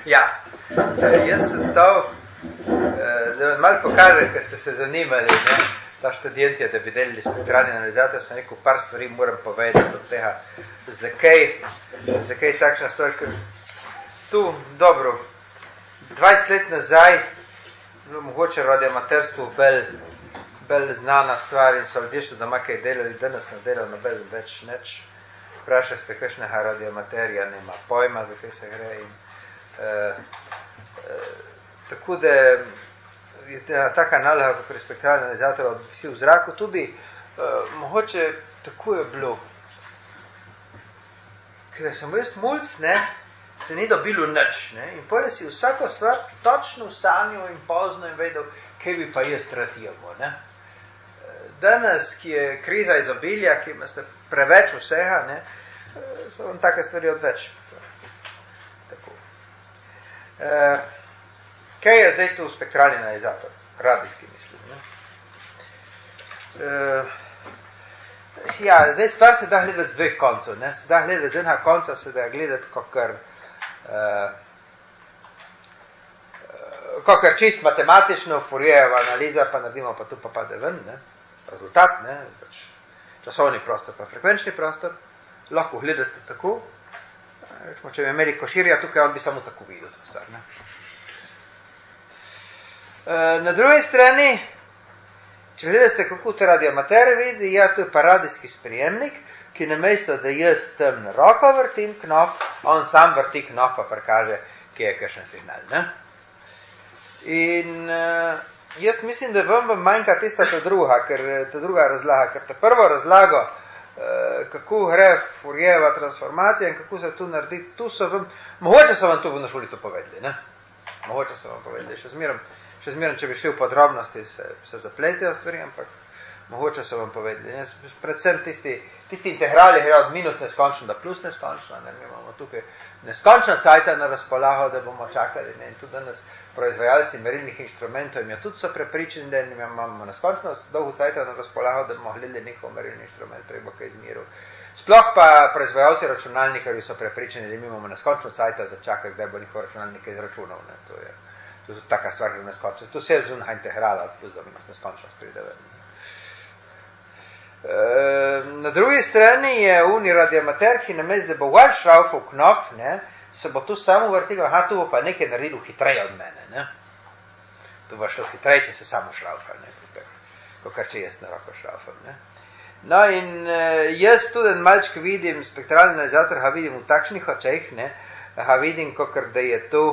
Ja, jaz sem to, da vam malo pokažem, ker ste se zanimali, ne? Ta študentje, da bi delali spektralni analizator, sem rekel, par stvari moram povedati od tega, zakaj takšna stvar, ker tu, dobro, 20 let nazaj, mogoče radioamaterstvo bolj znana stvar in so ljudje še doma kaj delali, danes ne delal nobel več neč. Vprašali ste, kakšnega radioamaterja nema pojma, za kaj se gre in tako da je taka naloga, kako je spektralni analizator vsi v zraku, tudi mogoče tako je bilo. Ker sem res mulc, ne, se ni dobilo nič, ne, in potem si vsako stvar točno sanjal in pozno in vedel, kaj bi pa jaz ratijamo, ne. Danes, ki je kriza izobilja, ki imate preveč vsega, ne, so vam take stvari odveč. Tako. Kaj je zdaj tu spektralni analizator? Radijski, mislim. Ne? Ja, zdaj stvar se da gledati z dveh koncov. Ne? Se da gledati z enega konca, se da gledati kakor čist matematično, Fourierjeva analiza, pa naredimo pa tu pa pade ven, ne? Rezultat, ne? Časovni prostor pa frekvenčni prostor, lahko gledate tako. Rečemo, če bi imeli Koširja tukaj, on bi samo tako videl to stvar. Ne? Na drugi strani, če gledate, kako to radioamater vidi, ja, to je pa radijski sprejemnik, ki namesto, da jaz tam na roko vrtim knof, on sam vrti knof, pa prikaže, ki je kakšen signal. Ne? In jaz mislim, da vam manjka tista ta druga razlaga, ker ta prvo razlago, kako gre Fourierjeva transformacija in kako se tu naredi, tu so vam, mogoče so vam tu na šoli to povedali, ne? Mogoče so vam povedali, še zmeraj, če bi šli v podrobnosti, se zapletejo stvari, ampak mogoče so vam povedali. Predvsem tisti integrali gre od minus neskončno do plus neskončno, ne? Mi imamo tukaj neskončno cajta na razpolago, da bomo čakali, ne? In tudi danes proizvajalci merilnih inštrumentov jim tudi so prepričani, da imamo neskončno dolgo cajta na razpolago, da bomo gledali njihov merilni inštrument, treba kaj izmeril. Sploh pa proizvajalci računalnikarji so prepričani, da imamo neskončno cajta za čakati, da bo njihov računalnik izračunal. Ne? To je taka stvar, ki je neskončno. To se je zunaj integrala, plus da minus neskončnost pride ven. Na drugi strani je uni radioamater, ki namesto, da bo gor šraufal knof, ne, se bo tu samo vrtil, tu bo pa nekaj naredil hitreje od mene. Ne? Tu bo šlo hitreje, če se samo šraufal, kakor če jaz na roko šraufam. Ne? No in jaz tudi malček vidim, spektralni analizator ga vidim v takšnih očeh, ne, ga vidim, kakor da je to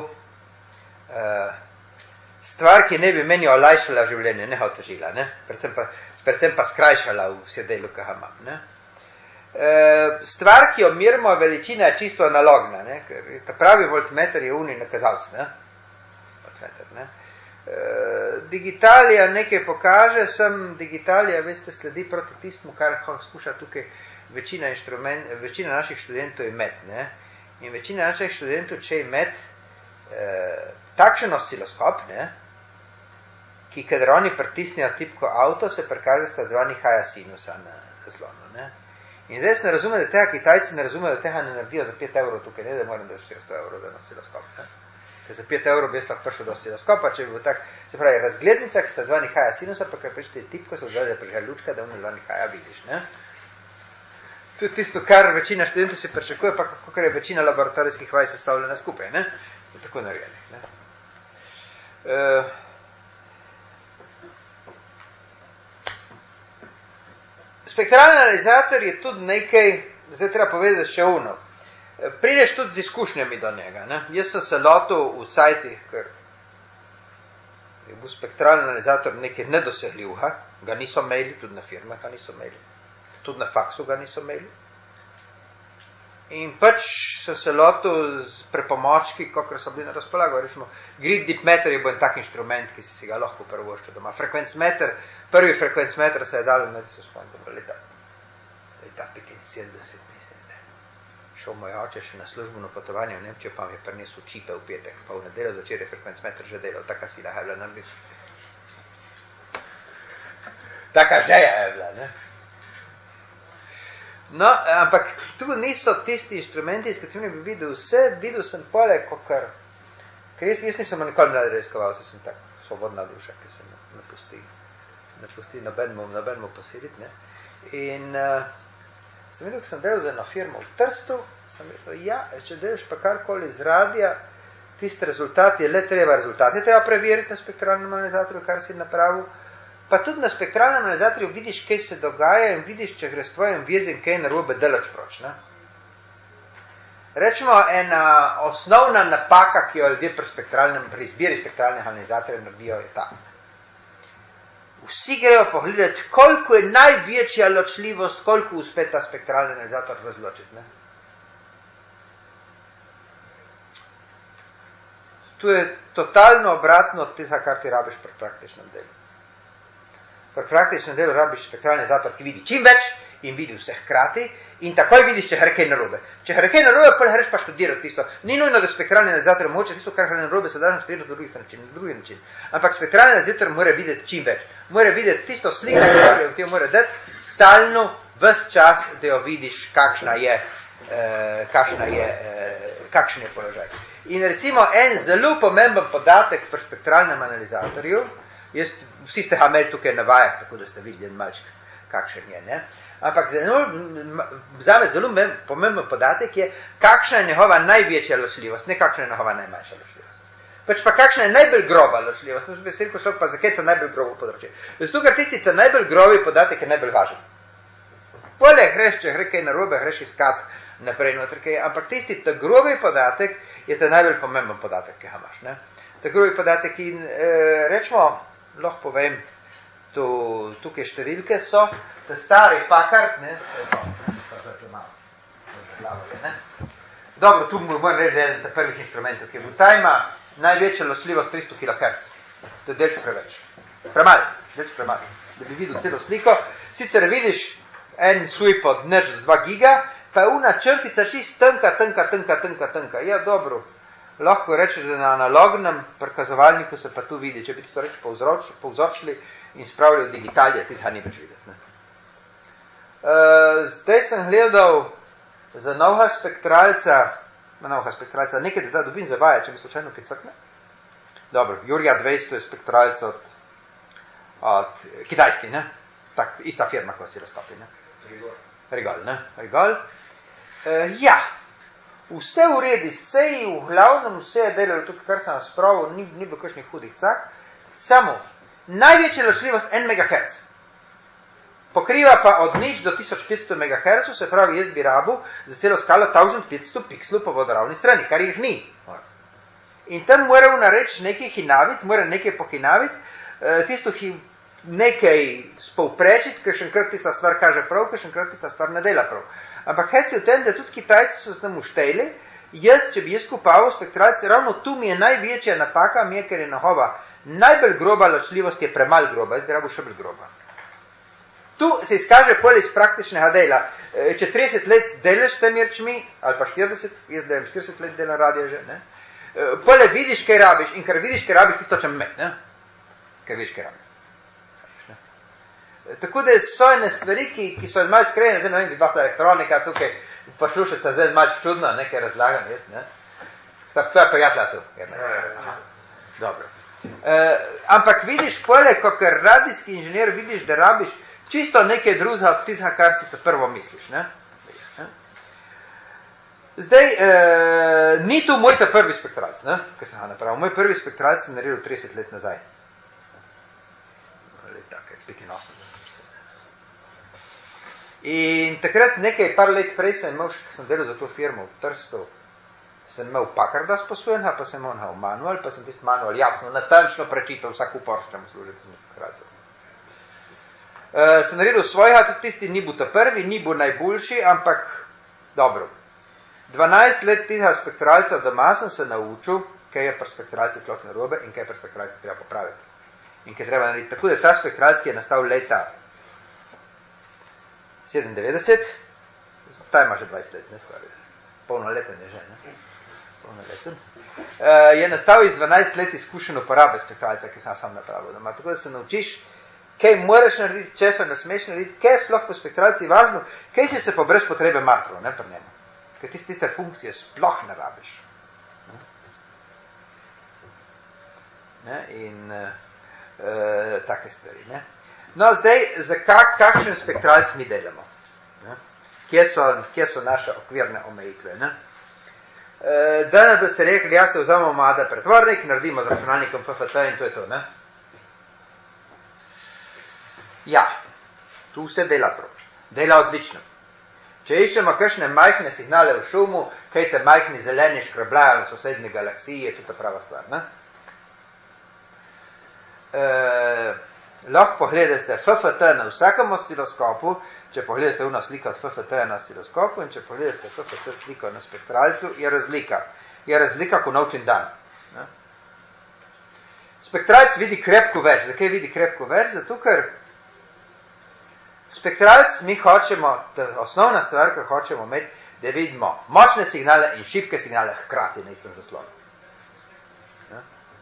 stvar, ki ne bi meni olajšala življenje, ne ga otežila, ne? Predvsem pa skrajšala vse delo, ki ga imam. Ne? Stvar, ki jo merimo, veličina je čisto analogna, ne? Ker ta pravi voltmeter je uni nakazalc, ne? Voltmeter, ne? Digitalija nekaj pokaže, sem digitalija, veste, sledi proti tistmu, kar skuša tukaj večina naših študentov imeti, ne? In večina naših študentov, če imeti takšen osciloskop, ne? Ki kadar oni pritisnejo tipko avto, se prikaže sta dva nihaja sinusa na zaslonu, ne? In zdaj se ne razume, da tega Kitajci ne razume, da tega ne naredijo za 5 evrov tukaj, ne, da moram da 400 evrov za osciloskop, ne? Ker za 5 evrov bi jaz lahko prišel do osciloskopa, če bi bil tak, se pravi, razglednica, ki sta dva nihaja sinusa, pa kaj prišli tipko, se vzgleda, da prišla lučka, da ona dva nihaja vidiš, ne? To je tisto, kar večina študentov si pričakuje, pa kako je večina laboratorijskih vaj sestavljena skupaj, ne? Je tako narejenih, ne? Spektralni analizator je tudi nekaj, zdaj treba povedati še uno. Prideš tudi z izkušnjami do njega. Ne? Jaz sem se lotil v cajtih, ker je bil spektralni analizator nekaj nedosegljivega, ga niso imeli, tudi na firmah ga niso imeli, tudi na faksu ga niso imeli. In pač sem se lotil z prepomočki, kakor so bili na razpolago. Rečemo, grid dipmeter je bil tak inštrument, ki si ga lahko prvoščil doma. Frekvencmeter, prvi frekvencmeter se je dal na leta 75, mislim. Šel moj oče še na službeno potovanje v Nemčijo, pa mi je prinesel čipe v petek, pa v nedeljo zvečer je frekvencmeter že delal, taka sila je bila narediti. Taka žeja je bila, ne? No, ampak tu niso tisti inštrumenti, s katerimi bi videl vse, videl sem poleg, kakor Ker jaz nisem nikoli mlad raziskoval, sem tak svobodna duša, ki se ne pusti nobenemu posiliti, ne. In sem videl, ko sem delal za eno firmo v Trstu, sem rekel, ja, če delaš pa karkoli z radija, tisti rezultat je le treba preveriti na spektralnem analizatorju, kar si napravil, pa tudi na spektralnem analizatorju vidiš, kaj se dogaja in vidiš, če gre s tvojim vezem kaj narobe daleč proč, ne. Rečemo, ena osnovna napaka, ki jo ljudje pri izbiri spektralnih analizatorjev naredijo, je ta. Vsi grejo pogledati, koliko je največja ločljivost, koliko uspe ta spektralni analizator razločiti. Ne? Tu je totalno obratno od tega, kar ti rabiš pri praktičnem delu. Pri praktičnem delu rabiš spektralni analizator, ki vidi čim več in vidi vse hkrati in takoj vidiš, če gre kaj narobe. Če gre kaj narobe, pa greš pa študirati tisto. Ni nujno, da spektralni analizator moče tisto, kar gre narobe, se da študirati na drugi način. Ampak spektralni analizator mora videti čim več. Mora videti tisto sliko, ki jo mora dati stalno, ves čas, da jo vidiš, kakšen je položaj. In recimo en zelo pomemben podatek pri spektralnem analizatorju, vsi ste ga imeli tukaj na vajah, tako da ste videli malček, kakšen je, ne? Ampak zame zelo pomemben podatek je, kakšna je njegova največja ločljivost, ne kakšna je njegova najmanjša ločljivost. Pač pa kakšna je najbolj groba ločljivost, no, bi se rekel šel, pa zakaj je to najbolj grobo področje. Zato, ker tisti ta najbolj grobi podatek je najbolj važen. Poleg greš, če gre kaj narobe, greš iskat naprej noter kaj, ampak tisti ta grobi podatek je ta najbolj pomemben podatek, ki ga imaš, ne. Ta grobi podatek in rečemo, lahko povem, tukaj številke so, ta stari Packard, ne, dobro, tu moram reči, da je eden prvih instrumentov, ki je bil, ta ima največja ločljivost 300 kHz, to je delč preveč, delč premalo, da bi videl celo sliko, sicer vidiš en sweep od nič do 2 giga, pa je una črtica čist tanka, ja dobro, lahko rečeš, da na analognem prikazovalniku se pa tu vidi, če bi tisto reč povzročili in spravili v digitalje, tega ni več videti. Ne? Zdaj sem gledal za novega spektralca, nekaj da dobim za vaje, če mi slučajno kaj cakne. Dobro, Jurija 200 je spektralc od kitajski, ne? Tak, ista firma, ko si razkopi, ne? Rigol. Ja, vse v redi, sej v glavnem vse je delalo tukaj, kar sem spravil, ni bilo kakšnih hudih cak, samo največja ločljivost 1 MHz. Pokriva pa od nič do 1500 MHz, se pravi, jaz bi rabil za celo skalo 1500 pikslov po vodoravni strani, kar jih ni. In tam mora nareči nekaj hinaviti, mora nekaj pohinaviti, tisto nekaj spovprečiti, ker še enkrat tista stvar kaže prav, ker še enkrat tista stvar ne dela prav. Ampak hec je v tem, da tudi Kitajci so tam uštejli, če bi jaz kupoval spektralce, ravno tu mi je največja napaka, ker je njegova najbolj groba ločljivost je premal groba, jaz bi rabil še bolj groba. Tu se izkaže pol iz praktičnega dela. Če 30 let delaš s tem jerčmi, ali pa 40, jaz delam 40 let delam radio že, ne? Pole vidiš, kaj rabiš, in ker vidiš, kaj rabiš, tisto čem med, ne? Ker vidiš, kaj rabiš. Tako da so ene stvari, ki so malo skrejene, zdaj ne vem, dva elektronika tukaj poslušate, zdaj malo čudno, nekaj razlagam, jaz, ne? To je prijatelja tu. Dobro. Ampak vidiš pole, kakor radijski inženir vidiš, da rabiš čisto nekaj drugega od tistega, kar si te prvo misliš, ne? Zdaj, ni tu moj ta prvi spektralc, ne? Kaj sem ga napravil. Moj prvi spektralc sem naredil 30 let nazaj. Leta, kaj, 85. In takrat par let prej sem delal za to firmo v Trstu, sem imel Packarda sposojenega, pa sem imel manual, pa sem tisti manual jasno, natančno prečital vsak upor, če mu služiti z spektralcem. Sem naredil svojega, tudi tisti ni bil ta prvi, ni bil najboljši, ampak dobro. 12 let tega spektralca doma sem se naučil, kaj je pri spektralci klok narobe in kaj je pri spektralci treba popraviti. In kaj treba narediti. Tako da ta spektralc, ki je nastal leta 97, ta ima že 20 let, ne skoraj. Polnoleten je že, ne? Polnoleten. Je nastal iz 12 let izkušen uporabe spektralca, ki sem sam napravil doma. Tako da se naučiš, kaj moraš narediti, česa ne smeš narediti, kaj je sploh po spektralci važno, kaj si se pa brez potrebe matrov, ne pri njemu. Ker tiste funkcije sploh ne rabiš. ne, in take stvari. Ne. No, zdaj, za kakšen spektralc mi delamo? Ne. Kje so naše okvirne omejitve? Ne. Danes boste rekli, jaz se vzamemo MADA pretvornik, naredimo z računalnikom FFT in to je to. Ne. Ja, tu se dela prav. Dela odlično. Če iščemo kakšne majhne signale v šumu, kaj te majhni zeleni škrabljajo v sosednji galaksiji, je to ta prava stvar. Ne? Lahko pogledate FFT na vsakem osciloskopu, če pogledate uno sliko od FFT na osciloskopu in če pogledate FFT sliko na spektralcu, je razlika. Je razlika, ko naučim dan. Ne? Spektralc vidi krepko več. Zakaj vidi krepko več? Zato, ker spektralc mi hočemo, osnovna stvar, ki hočemo imeti, da vidimo močne signale in šibke signale hkrati na istem zaslonu. Ja.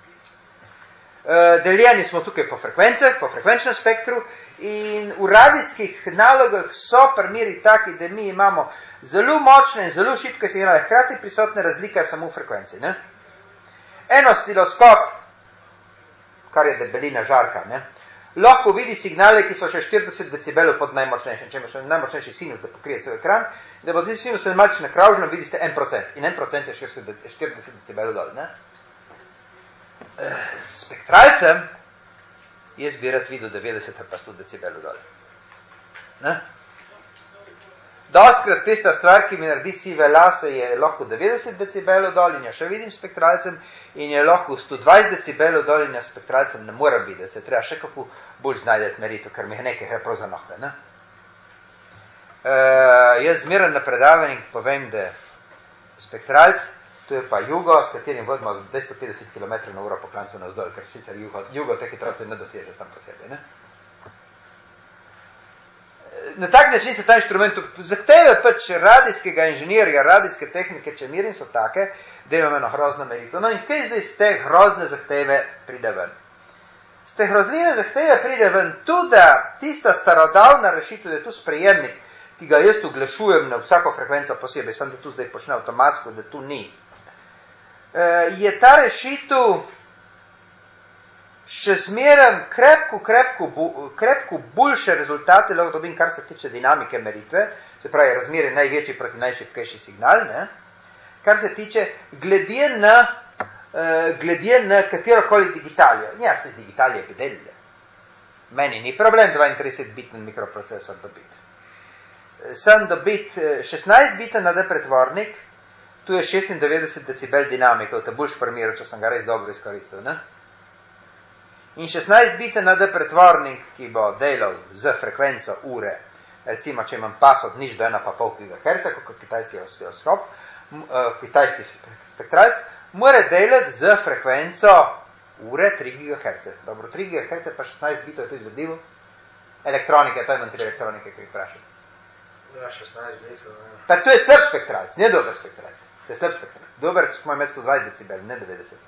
Deljeni smo tukaj po frekvencah, po frekvenčnem spektru in v radijskih nalogah so primeri taki, da mi imamo zelo močne in zelo šibke signale hkrati, prisotne razlika samo v frekvenci. Ne? En osciloskop, kar je debelina žarka, ne? Lahko vidi signale, ki so še 40 decibelov pod najmočnejšim, če ima še najmočnejši sinus, da pokrije cel ekran, da bo ti sinus malce nakravžno, vidite 1%. In 1% je 40 decibelov dol. Ne? S spektralcem jaz bi rad videl 90 pa 100 decibelov dol. Ne? Doskrat tista stvar, ki mi naredi sive lase, je lahko 90 decibelov dol in jo še vidim s spektralcem in je lahko 120 decibelov dol in jo s spektralcem ne morem videti. Se treba še kako bolj znajdeti meritev, ker mi je nekaj prav za nohte. Ne? Jaz zmeraj na predavanjih povem, da spektralc, to je pa jugo, s katerim vodimo 250 km/h po klancu navzdol, ker sicer jugo te hitrosti ne doseže sam po sebi. Ne? Na tak način se ta inštrument zahteve pač radijskega inženirja, radijske tehnike, če mirim, so take, da imamo eno grozno meritev. No in kaj zdaj z te grozne zahteve pride ven? Z te grozljive zahteve pride ven tudi tista starodavna rešitev, da je tu sprejemnik, ki ga jaz uglašujem na vsako frekvenco posebej, sem da tu zdaj počne avtomatsko, da tu ni. Je ta rešitev še zmeraj krepko boljše rezultate lahko dobim, kar se tiče dinamike meritve, se pravi razmerje največji proti najšibkejši signal, ne? Kar se tiče glede na katerokoli digitalijo. Ja, se digitalije bi delile. Meni ni problem 32-bitni mikroprocesor dobiti. Sem dobiti 16-biten AD pretvornik, tu je 96 decibel dinamike, v te boljš primeru, če sem ga res dobro izkoristil, ne? In 16-biten AD pretvornik, ki bo delal z frekvenco ure, recimo, če imam pas od nič do 1,5 GHz, kot kitajski osciloskop, kitajski spektralc, mora delati z frekvenco ure 3 GHz. Dobro, 3 GHz pa 16 bitov je to izvedljivo. Elektronike, to imam 3 elektronike, ki jih vprašam. Ja, 16 bitov. Pa to je slab spektralc, ne dober spektralc. To je slab spektralc. Dober, če smo imeli 120 decibel, ne 90.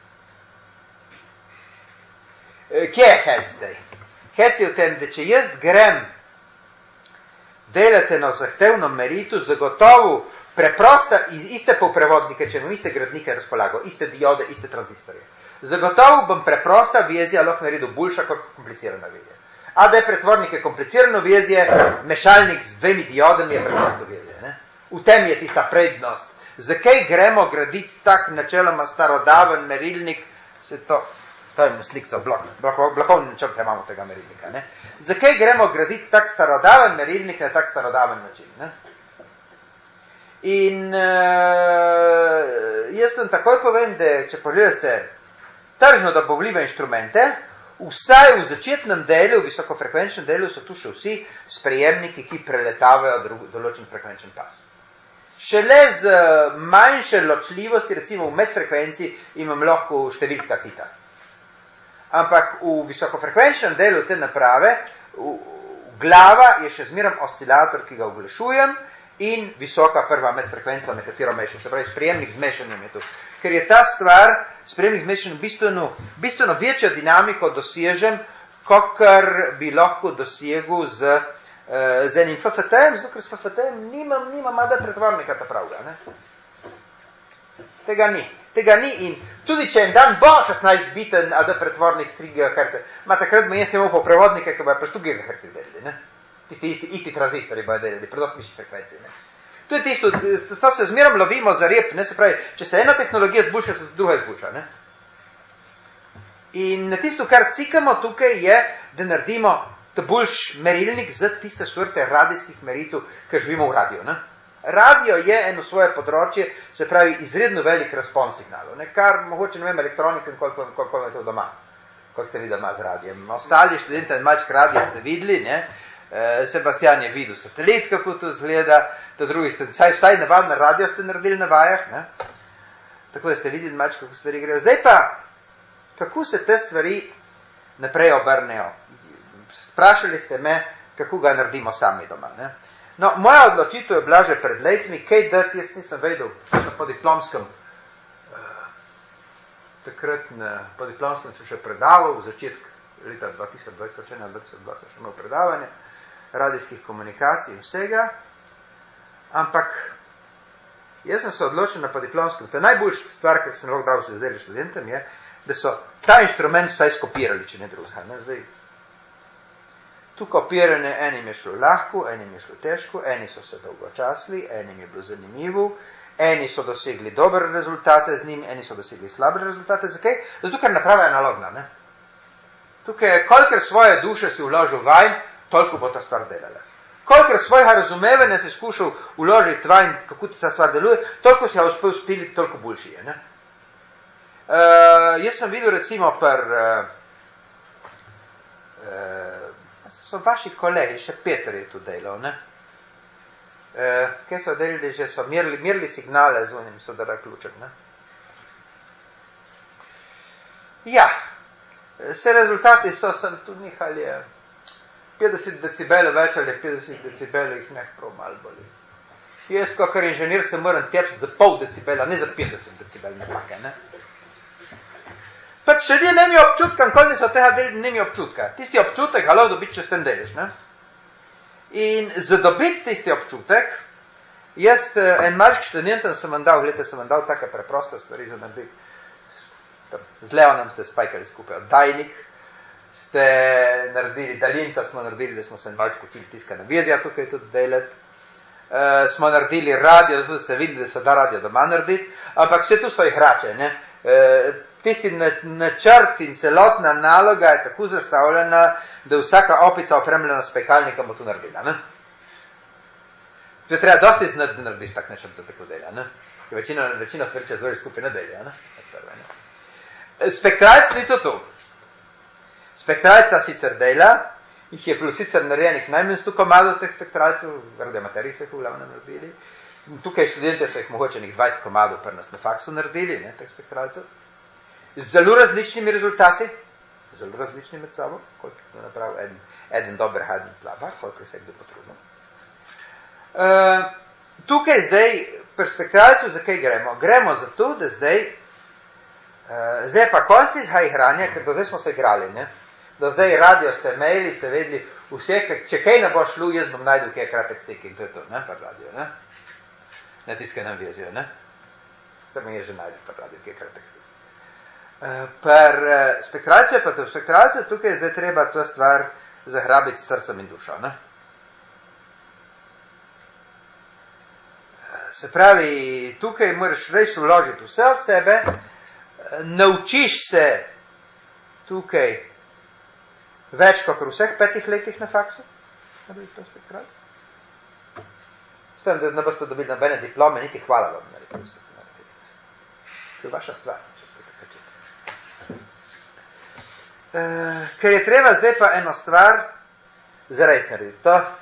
Kje je hec zdaj? Hec je v tem, da če jaz grem delate na zahtevno meritev, zagotovo preprosta iste polprevodnike, če imam iste gradnike razpolago, iste diode, iste tranzistorje. Zagotovo bom preprosta vezja lahko naredil boljša kot komplicirana vezja. AD pretvornik je komplicirano vezje, mešalnik z 2 diodami je preprosto vezje. Ne? V tem je tista prednost. Zakaj gremo graditi tak načeloma starodaven merilnik, se to je slikca blokovni načrt, imamo tega merilnika. Ne? Zakaj gremo graditi tak starodaven merilnik na tak starodaven način? Ne? In jaz vam takoj povem, da če pogledate tržno dobavljive inštrumente, vsaj v začetnem delu, v visokofrekvenčnem delu, so tu še vsi sprejemniki, ki preletavajo določen frekvenčen pas. Šele z manjše ločljivosti, recimo v medfrekvenci, imam lahko številska sita. Ampak v visokofrekvenčnem delu te naprave, glava je še zmeraj oscilator, ki ga oglašujem, in visoka prva medfrekvenca, na katero mešam. Se pravi, sprejemnik z mešanjem je tu. Ker je ta stvar, sprejemnik z mešanjem, bistveno večjo dinamiko dosežem, kakor bi lahko dosegel z enim FFT-em, zato ker s FFT-em nimam AD pretvornika ta pravga. Ne? Tega ni in Tudi če en dan bo 16 biten AD pretvornik s 3 GHz, ima takrat bo jaz imel po prevodnike, ki bojo pa 100 GHz delili, ne? Tisti isti tranzistori bojo delili, pri dosti višji frekvenciji, ne? To je tisto, to se zmerom lovimo za rep, ne, se pravi, če se ena tehnologija zboljša, se druga izboljša, ne? In tisto, kar cikamo tukaj, je, da naredimo ta boljš merilnik za tiste sorte radijskih meritev, ker živimo v radiju, ne? Radio je eno svoje področje, se pravi, izredno velik respons signalov, ne? Kar mogoče, ne vem, elektronikem, koliko je to doma, koliko ste videli doma z radijem. Ostali študente malček radija ste videli, ne? Sebastian je videl satelit, kako to izgleda, ta drugi ste, vsaj navadno radio ste naredili na vajah, ne? Tako da ste videli malček, kako stvari grejo. Zdaj pa, kako se te stvari naprej obrnejo? Sprašali ste me, kako ga naredimo sami doma, ne? No, moja odločitev je bila že pred letmi, kaj dati, jaz nisem vedel, po diplomskem, takrat po diplomskem sem še predaval, v začetku leta 2021, 2022 sem še imel predavanje radijskih komunikacij in vsega, ampak jaz sem se odločil na podiplomskem, to je najboljša stvar, kar sem lahko dal zdaj študentom, je, da so ta inštrument vsaj skopirali, če ne drugega, ne, zdaj. Tu kopiranje, enim je šlo lahko, enim je šlo težko, eni so se dolgo časli, enim je bilo zanimivo, eni so dosegli dobre rezultate z njim, eni so dosegli slabe rezultate. Zakaj? Zato, ker naprava je analogna, ne? Tukaj, kolikor svoje duše si vložil vanj, toliko bo ta stvar delala. Kolikor svojega razumevanja si skušal vložiti vanj, kako ta stvar deluje, toliko si ga uspel spiliti, toliko boljši je, ne? Jaz sem videl recimo so vaši kolegi, še Peter je tu delal, ne? Kaj so delili, že so merili signale z unim sodara ključem, ne? Ja, vse rezultati sem tu nihali 50 decibelov več ali 50 decibelov jih ne prav malo boli. Jaz, kakor inženir, se moram tepiti za pol decibela, ne za 50 decibel napake, ne? Pač ljudje nemi občutka, nikoli niso tega delili, nemi občutka. Tisti občutek ga lahko dobiti, če s tem deliš, ne? In za dobiti tisti občutek, jaz en malček študentom sem vam dal, gledajte, sem vam dal take preproste stvari za narediti. Z Leonom ste spajkali skupaj oddajnik, ste naredili daljinca, smo naredili, da smo se malček učili tiskane vizija tukaj tudi delati. Smo naredili radio, zato ste videli, da se da radio doma narediti, ampak vse tu so igrače, ne? Tisti načrt in celotna naloga je tako zastavljena, da vsaka opica opremljena s pekalnikom bo to naredila, ne? To je treba dosti znati, da narediš tak nečem, da tako dela, ne? Večina stvari če zvori skupaj ne delja, ne? Spektralc ni to tu. Spektralca sicer dela, jih je bilo sicer narejenih najmanj 100 komadov teh spektralcev, radiomaterij so jih v glavnem naredili. Tukaj študente so jih mogoče 20 komadov pri nas na faksu naredili, ne, teh spektralcev. Z zelo različnimi rezultati, zelo različni med sabo, koliko je napravil eden dober, eden slaba, koliko se je kdo potrudil. Tukaj zdaj pri spektralcu zakaj gremo? Gremo zato, da zdaj pa konci igranja, ker do zdaj smo se igrali, ne? Do zdaj radio ste imeli, ste vedeli vse, če kaj ne bo šlo, jaz bom najdel kaj kratek stik in to je to, ne, pa radio, ne? Na tiskaj nam vezijo, ne? Samo je že najdel pa radio kaj kratek stik. Per spektralcijo tukaj zdaj treba to stvar zahrabiti s srcem in dušo, ne? Se pravi, tukaj moraš reči vložiti vse od sebe, naučiš se tukaj več kot v vseh 5 letih na faksu, da bi to spektralce. S tem, da ne boste dobili nobene diplome, niti hvala vam narediti. To je vaša stvar. Ker je treba zdaj pa eno stvar zares narediti.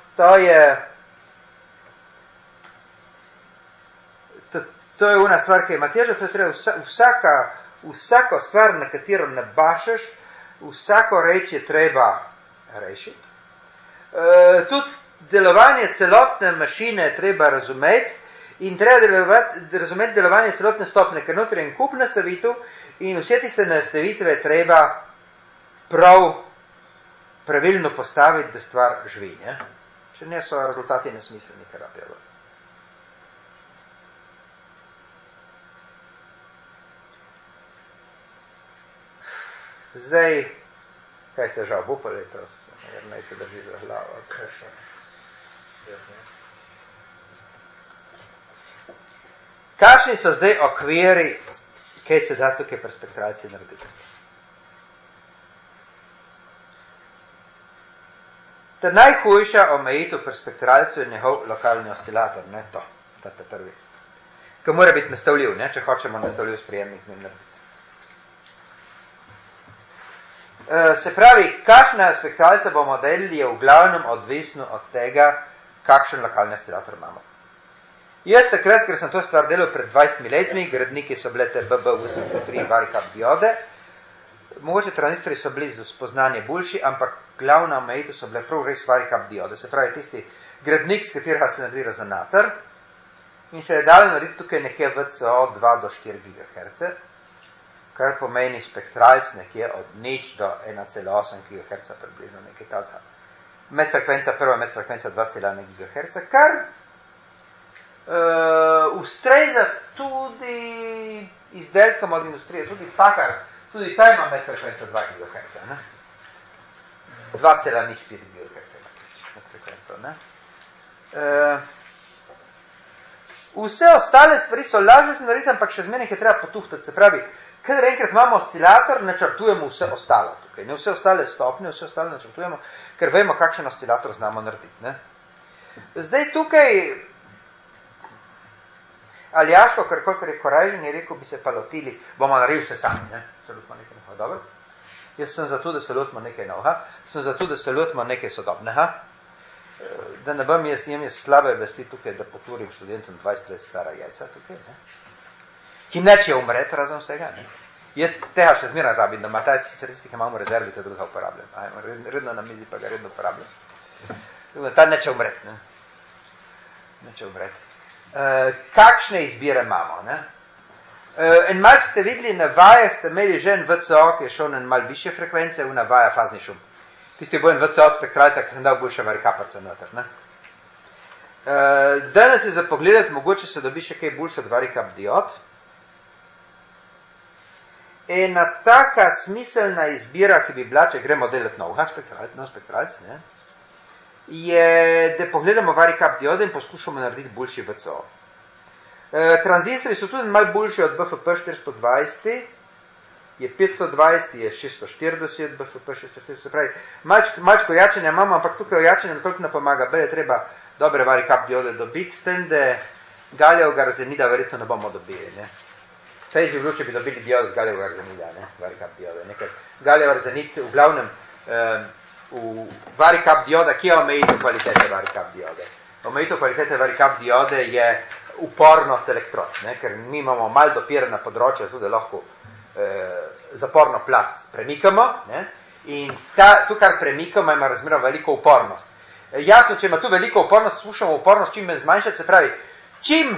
To je una stvar, ki je Matjaža, to je treba vsako stvar, na katero nabašaš, vsako reč je treba rešiti. Tudi delovanje celotne mašine je treba razumeti in treba razumeti delovanje celotne stopne, ker notri je en kup nastavitev in vse tiste nastavitve treba pravilno postaviti, da stvar živi, ne? Če ne so rezultati nesmiselni, kar ratelo. Zdaj, kaj ste že obupali letos? Naj se drži za glavo. Kaj še? Jaz ne. Kakšni so zdaj okviri, kaj se da tukaj pri spektraciji narediti? Ta najhujša omejitev pri spektralcu je njegov lokalni oscilator, ne to, ta prvi. Ki mora biti nastavljiv, ne, če hočemo nastavljiv sprejemnik z njim narediti. Se pravi, kakšna spektralca bomo delili, je v glavnem odvisno od tega, kakšen lokalni oscilator imamo. Jaz takrat, ker sem to stvar delal pred 20 letmi, gradniki so bile te BB833 varicap diode, mogoče tranzistori so bili za spoznanje boljši, ampak glavna omejitev so bile prav res varicap diode, se pravi tisti gradnik, s katerega se naredi rezonator, in se je dalo narediti tukaj nekje VCO 2 do 4 GHz, kar pomeni spektralc nekje od 0 do 1,8 GHz približno nekaj tazga. Medfrekvenca prva, medfrekvenca 2,1 GHz, kar ustreza tudi izdelkom od industrije, tudi Packard, tudi ta ima medfrekvenco 2 GHz, ne? 2,04 GHz medfrekvenco, ne? Vse ostale stvari so lažje se narediti, ampak še zmeraj je treba potuhtati, se pravi, kadar enkrat imamo oscilator, načrtujemo vse ostalo tukaj, ne vse ostale stopnje, vse ostale načrtujemo, ker vemo, kakšen oscilator znamo narediti, ne? Zdaj tukaj Aljaško, ker kolikor je korajžen, je rekel, bi se pa lotili, bomo naredili vse sami, ne? Se lotimo nekaj novega, dobro? Jaz sem zato, da se lotimo nekaj novega, sem zato, da se lotimo nekaj sodobnega, da ne bom jaz slabe vesti tukaj, da poturim študentom 20 let stara jajca tukaj, ne? Ki neče umreti razen vsega, ne? Jaz tega še zmeraj rabim, da ima ta sredstvi, ki imamo v rezervi, te druga uporabljam. Redno na mizi pa ga redno uporabljam. Ta neče umreti, ne? Neče umreti. Kakšne izbire imamo, ne? En mal ste videli, na vajah ste imeli že en VCO, ki je šel na mal višje frekvence, v na vaja fazni šum. Tisti bo en VCO od spektralca, ki sem dal boljše varikaparca noter, ne? Danes je za pogledati, mogoče se dobi še kaj boljše od varikap diod. Ena taka smiselna izbira, ki bi bila, če gremo delati nov spektralc, ne? Je, da pogledamo varicap diode in poskušamo narediti boljši VCO. Tranzistori so tudi malo boljši od BFP 420, je 520, je 640, BFP 640, se pravi, malčko ojačenja imamo, ampak tukaj ojačenja toliko ne pomaga, je treba dobre varicap diode dobiti, s tem, da gallievega arzenida verjetno ne bomo dobili, ne. Fejzi v luči bi dobili diode z gallievega arzenida, ne, varicap diode, nekaj. Gallijev arzenid v glavnem v varicap dioda, ki je omejitev kvalitete varicap diode. Omejitev kvalitete varicap diode je upornost elektrod, ne? Ker mi imamo malo dopirana področja, tudi lahko zaporno plast premikamo, ne? In tu, kar premikamo, ima razmerno veliko upornost. Jasno, če ima tu veliko upornost, skušamo upornost čim zmanjšati, se pravi, čim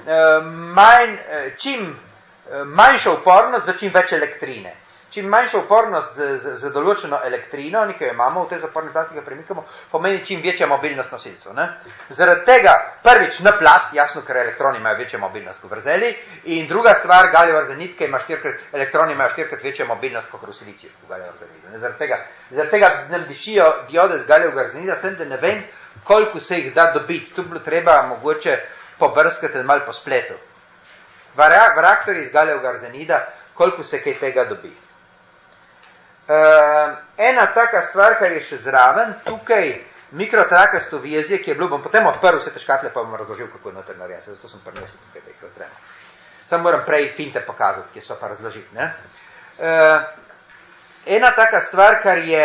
manjša upornost za čim več elektrine. Čim manjša upornost za določeno elektrino, nekaj imamo v tej zaporni plasti, ki ga premikamo, pomeni čim večja mobilnost nosilcev. Zaradi tega prvič na plast, jasno, ker elektroni imajo večjo mobilnost kot vrzeli, in druga stvar, gallijev arzenid, ki ima elektroni imajo 4-krat večjo mobilnost kot silicijev v gallijev arzenidu. Zaradi tega nam dišijo diode z gallijevega arzenida, s tem, da ne vem, koliko se jih da dobiti. Tu bilo treba mogoče pobrskati malo po spletu. V reaktorji z gallijevega arzenida, koliko se kaj tega dobi. Ena taka stvar, kar je še zraven, tukaj mikrotrakasto vezje, ki je bilo, bom potem odprl vse te škatle, pa bom razložil, kako je noter narejen, zato sem prinesel tukaj, da jih razdremo. Sam moram prej finte pokazati, ki so pa razložiti, ne. Ena taka stvar, kar je,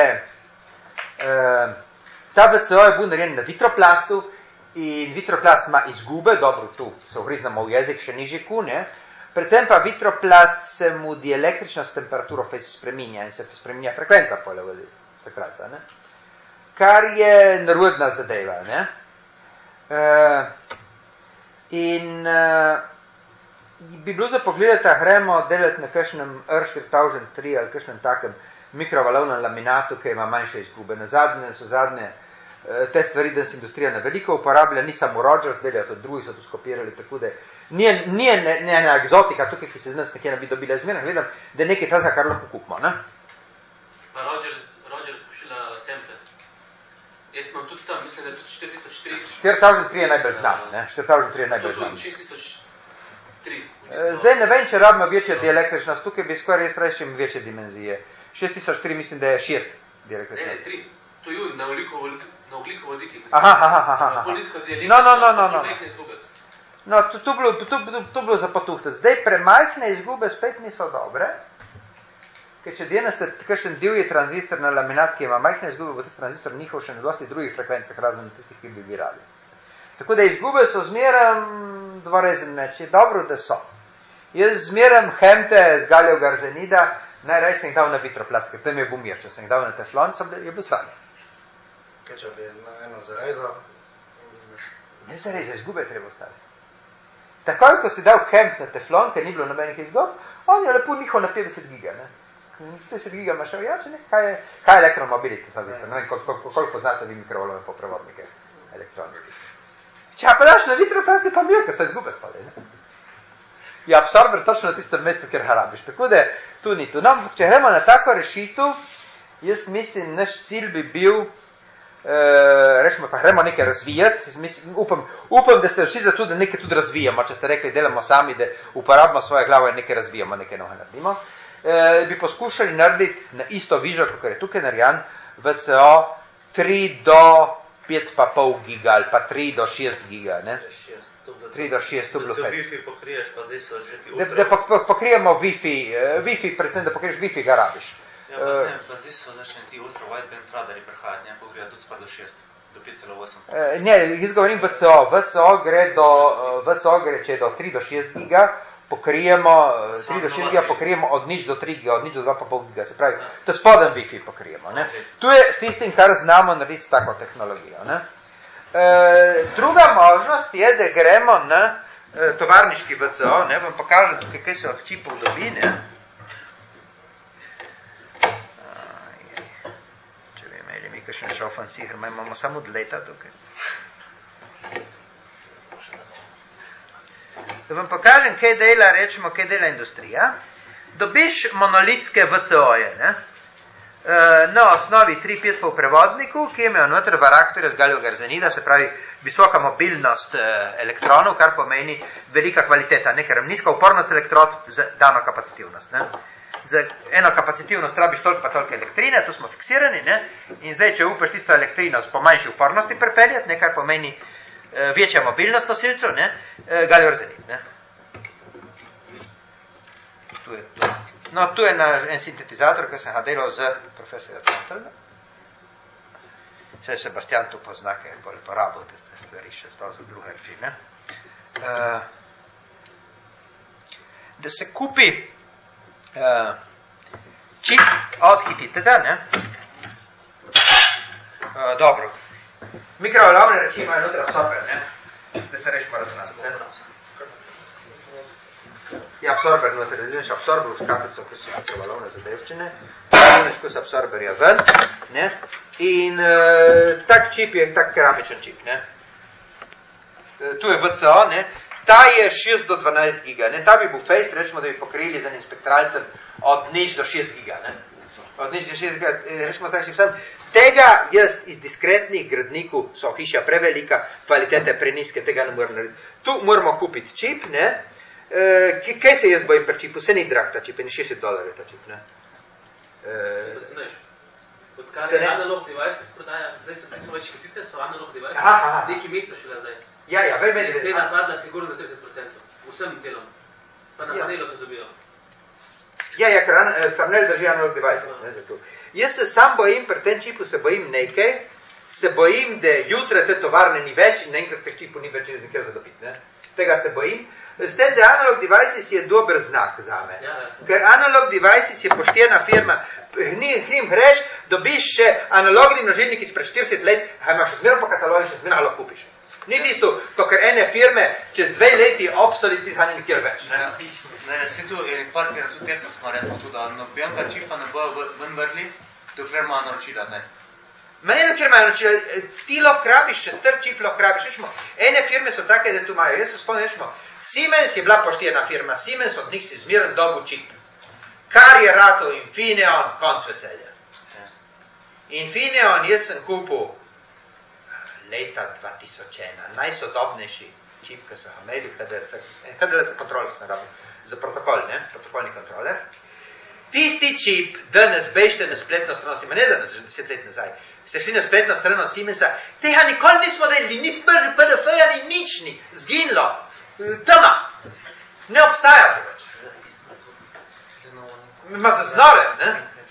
ta VCO je bil narejen na vitroplastu, in vitroplast ima izgube, dobro, tu se ugriznemo v jezik, še nižji Q, ne. Predvsem pa vitroplast se mu dielektrična s temperaturo spreminja in se spreminja frekvenca polevodi spektralca, ne? Kar je nerodna zadeva, ne? Bi bilo za pogledati, da gremo delati na kakšnem R4003 ali kakšnem takem mikrovalovnem laminatu, ki ima manjše izgube. Na zadnje te stvari danes industrija na veliko uporablja, ni samo Rogers, delajo to drugi, so to skopirali, tako da ni ena egzotika tukaj, ki se danes nekje ne bi dobila. Zmerno gledam, da je nekaj tazga, kar lahko kupimo, ne? Pa Rogers pošilja sample. Jaz imam tudi tam, mislim, da je tudi 4003. 4003 je najbolj znan, ne? 4003 je najbolj znan. 6003. Zdaj ne vem, če rabimo večjo dielektričnost, tukaj bi skoraj res rešil večje dimenzije. 6003 mislim, da je 6 dielektričnost. Ne, 3. To je na ugljikovodikih. Aha. No. Izgube. No, to bilo za potuhtati. Zdaj premajhne izgube spet niso dobre, ker če deneste kakšen divji tranzistor na laminat, ki ima majhne izgube, bo tisti tranzistor njihov še na dosti drugih frekvencah, razen tistih, ki bi radi. Tako da izgube so zmeraj dvorezen meč. Je dobro, da so. Jaz zmeraj hemte z galijevega arzenida, najraje sem jih dal na vitroplast, ker tam je bil mir. Če sem jih dal na teflon, je bil sanje. Kaj če bi na eno zarezo? Ne zarezo, izgube je treba ostaviti. Takoj, ko si dal hemp na teflon, ker ni bilo nobenih izgub, on je lepo njihov na 50 giga. 50 giga imaš jače, ne? Kaj je elektromobility? Ne vem, koliko poznate vi mikrovalove poprevodnike elektronike. Če pa daš na vitroplast, pa mir, ker so izgube spali. Je absorber točno na tistem mestu, kjer ga rabiš. Tako da tu ni tu. No, če gremo na tako rešitev, jaz mislim, naš cilj bi bil, rečemo pa gremo nekaj razvijati, upam, da ste vsi za to, da nekaj tudi razvijamo, če ste rekli, delamo sami, da uporabimo svoje glavo in nekaj razvijamo, nekaj noga naredimo, bi poskušali narediti na isto vižo, kot je tukaj narejen, VCO 3 do 5,5 giga ali pa 3 do 6 giga, ne? 3 do 6, to bilo fajn. Da Wi-Fi pokriješ, pa zdaj so že ti ultra. Da pokrijemo Wi-Fi, predvsem, da pokriješ Wi-Fi, ga rabiš. Ja, pa zdaj so začne ti ultra wideband radari prehajati, ne, pokrijajo tudi pa do 6, do 5,8. Ne, jaz govorim VCO. VCO gre, če je do 3 do 6 giga, pokrijemo, 3 do 6 giga pokrijemo od nič do 3 giga, od nič do 2,5 giga, se pravi, to spodem Wi-Fi pokrijemo, ne. Tu je s tistim, kar znamo narediti s tako tehnologijo, ne. Druga možnost je, da gremo na tovarniški VCO, ne, vam pokažem tukaj, kaj se od čipov dobi, ne. Če bi imeli mi kakšen šofancihr, imamo samo od leta tukaj. Da vam pokažem, kaj dela, rečemo, kaj dela industrija. Dobiš monolitske VCO-je, ne. Na osnovi 3-5 v prevodniku, ki imajo noter varaktorje z galijevega arzenida, se pravi visoka mobilnost elektronov, kar pomeni velika kvaliteta, ne, ker nizka upornost elektrod z dano kapacitivnost. Ne. Za eno kapacitivnost rabiš toliko pa toliko elektrine, tu smo fiksirani, ne, in zdaj, če upaš tisto elektrino s pomanjši upornosti prepeljati, ne, kar pomeni večja mobilnost nosilcev, ne, galijev arzenid, ne. Tu je to. No, tu je en sintetizator, ki sem ga delal z profesorjem Centralna. Saj Sebastian tu pozna, ker je bolj porabil te stvari še za druge reči, ne. Da se kupi čip od Hittiteda, ne. Dobro. Mikrovalovne reči imajo noter absorber, ne. Da se rečemo razumati, ne. Je absorber noter, vidiš absorber v škatlico, ki so mikrovalovne zadevčine, vidiš, ko se absorberja ven, ne, in tak čip je tak keramičen čip, ne. Tu je VCO, ne, ta je 6 do 12 giga, ne, ta bi bil fejst, rečemo, da bi pokrili z enim spektralcem od nič do 6 giga, ne. Od nič do 6 giga, rečemo, zdaj sem tega jaz iz diskretnih gradnikov so hiša prevelika, kvalitete preniske, tega ne moram narediti. Tu moramo kupiti čip, ne. Kaj se jaz bojim pri čipu? Vse ni drag ta čip, je $60 ta čip, ne? Odkar je analog devices prodaja, zdaj so več kritice, so analog devices, nekaj mesecev šele zdaj. Ja, vem, je cena padla sigurno za 30%, vsem delom, pa na panelu se dobijo. Ja, ker Farnell drži analog devices, ne, zato. Jaz se sam bojim, pri tem čipu se bojim nekaj, se bojim, da jutra te tovarne ni več in naenkrat teh čipov ni več nekaj zadobiti, ne? Tega se bojim. S tem, da Analog Devices je dober znak za me. Ker Analog Devices je poštena firma, hnim greš, dobiš še analogni množilnik izpred 40 let, a imaš še zmerno po katalogu in še zmerno lahko kupiš. Ni tisto, to, ker ene firme čez 2 leti obsoleti zhanje nikjer več. Ne, si tu je nekvar, ker tudi tega smo rekli, tudi, da nobenega čipa ne bojo ven vrli, dokler ima naročila zdaj. Ma ne, dokler imajo naročila, ti lahko rabiš, če star čip lahko rabiš, rečemo, ene firme so take, da tu imajo, jaz se spomnim, rečemo, Siemens je bila poštena firma, Siemens od njih si zmeren dobu čip. Kar je rato Infineon, konc veselja. Infineon jaz sem kupil leta 2001, najsodobnejši čip, ki so ga imeli, HDLC kontrol, ki sem rabil, za protokol, ne, protokolni kontroler. Tisti čip, danes bežite na spletno stran Siemens, ne danes, že 10 let nazaj, ste šli na spletno stran Siemensa, tega nikoli nismo delili, ni PDF-ja, ni nič ni, zginilo, tema, ne obstaja. Ma zaznore, ne?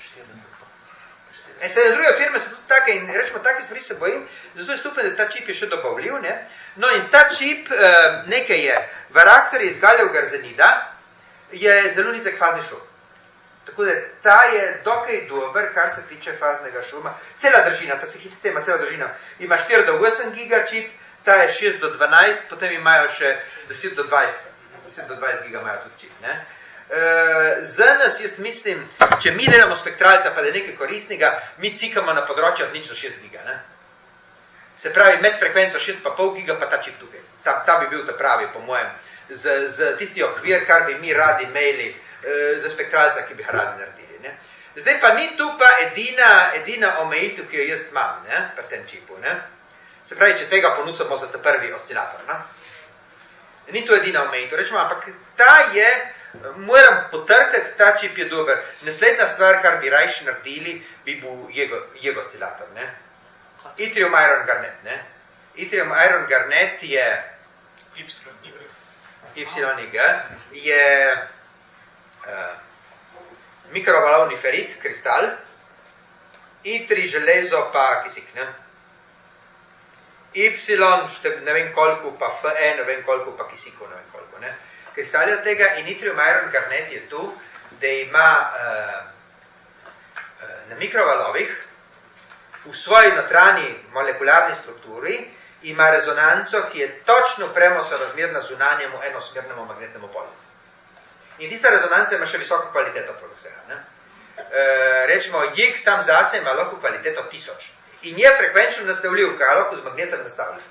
Se druge firme so tudi take in rečemo, take stvari se bojim, zato je stupno, da ta čip je še dobavljiv, ne? No in ta čip, nekaj je, Varaktor iz Galjevega arzenida, je zelo nizek fazni šum. Tako da ta je dokaj dober, kar se tiče faznega šuma. Cela držina, ta se hiti tema, cela držina. Ima 4 do 8 giga čip, ta je 6 do 12, potem imajo še 10 do 20. 10 do 20 giga imajo tudi čip, ne? Za nas, jaz mislim, če mi delamo spektralca, pa da je nekaj koristnega, mi cikamo na področju od 0 do 6 giga, ne? Se pravi, med frekvenco 6,5 giga pa ta čip tukaj. Ta bi bil ta pravi, po mojem, z tisti okvir, kar bi mi radi imeli za spektralca, ki bi ga radi naredili, ne? Zdaj pa ni tu pa edina omejitev, ki jo jaz imam, ne, pri tem čipu, ne? Se pravi, če tega ponudimo za ta prvi oscilator, ne? Ni tu edina omejitev, rečemo, ampak ta je, moram potrkati, ta čip je dober. Naslednja stvar, kar bi rajši naredili, bi bil jego oscilator, ne? Yttrium Iron Garnet, ne? Yttrium Iron Garnet je YIG, je mikrovalovni ferit, kristal, Yttri železo pa kisik, ne? Y, ne vem koliko, pa Fe, ne vem koliko, pa kisiku, ne vem koliko, ne? Kristali od tega in Yttrium Iron Garnet je tu, da ima na mikrovalovih v svoji notranji molekularni strukturi ima rezonanco, ki je točno premosorazmerna zunanjemu enosmernemu magnetnemu polju. In tista rezonanca ima še visoko kvaliteto poleg vsega, ne? Rečemo, JIG sam zase ima lahko kvaliteto 1000 in je frekvenčno nastavljiv, kar lahko z magnetom nastavljiv.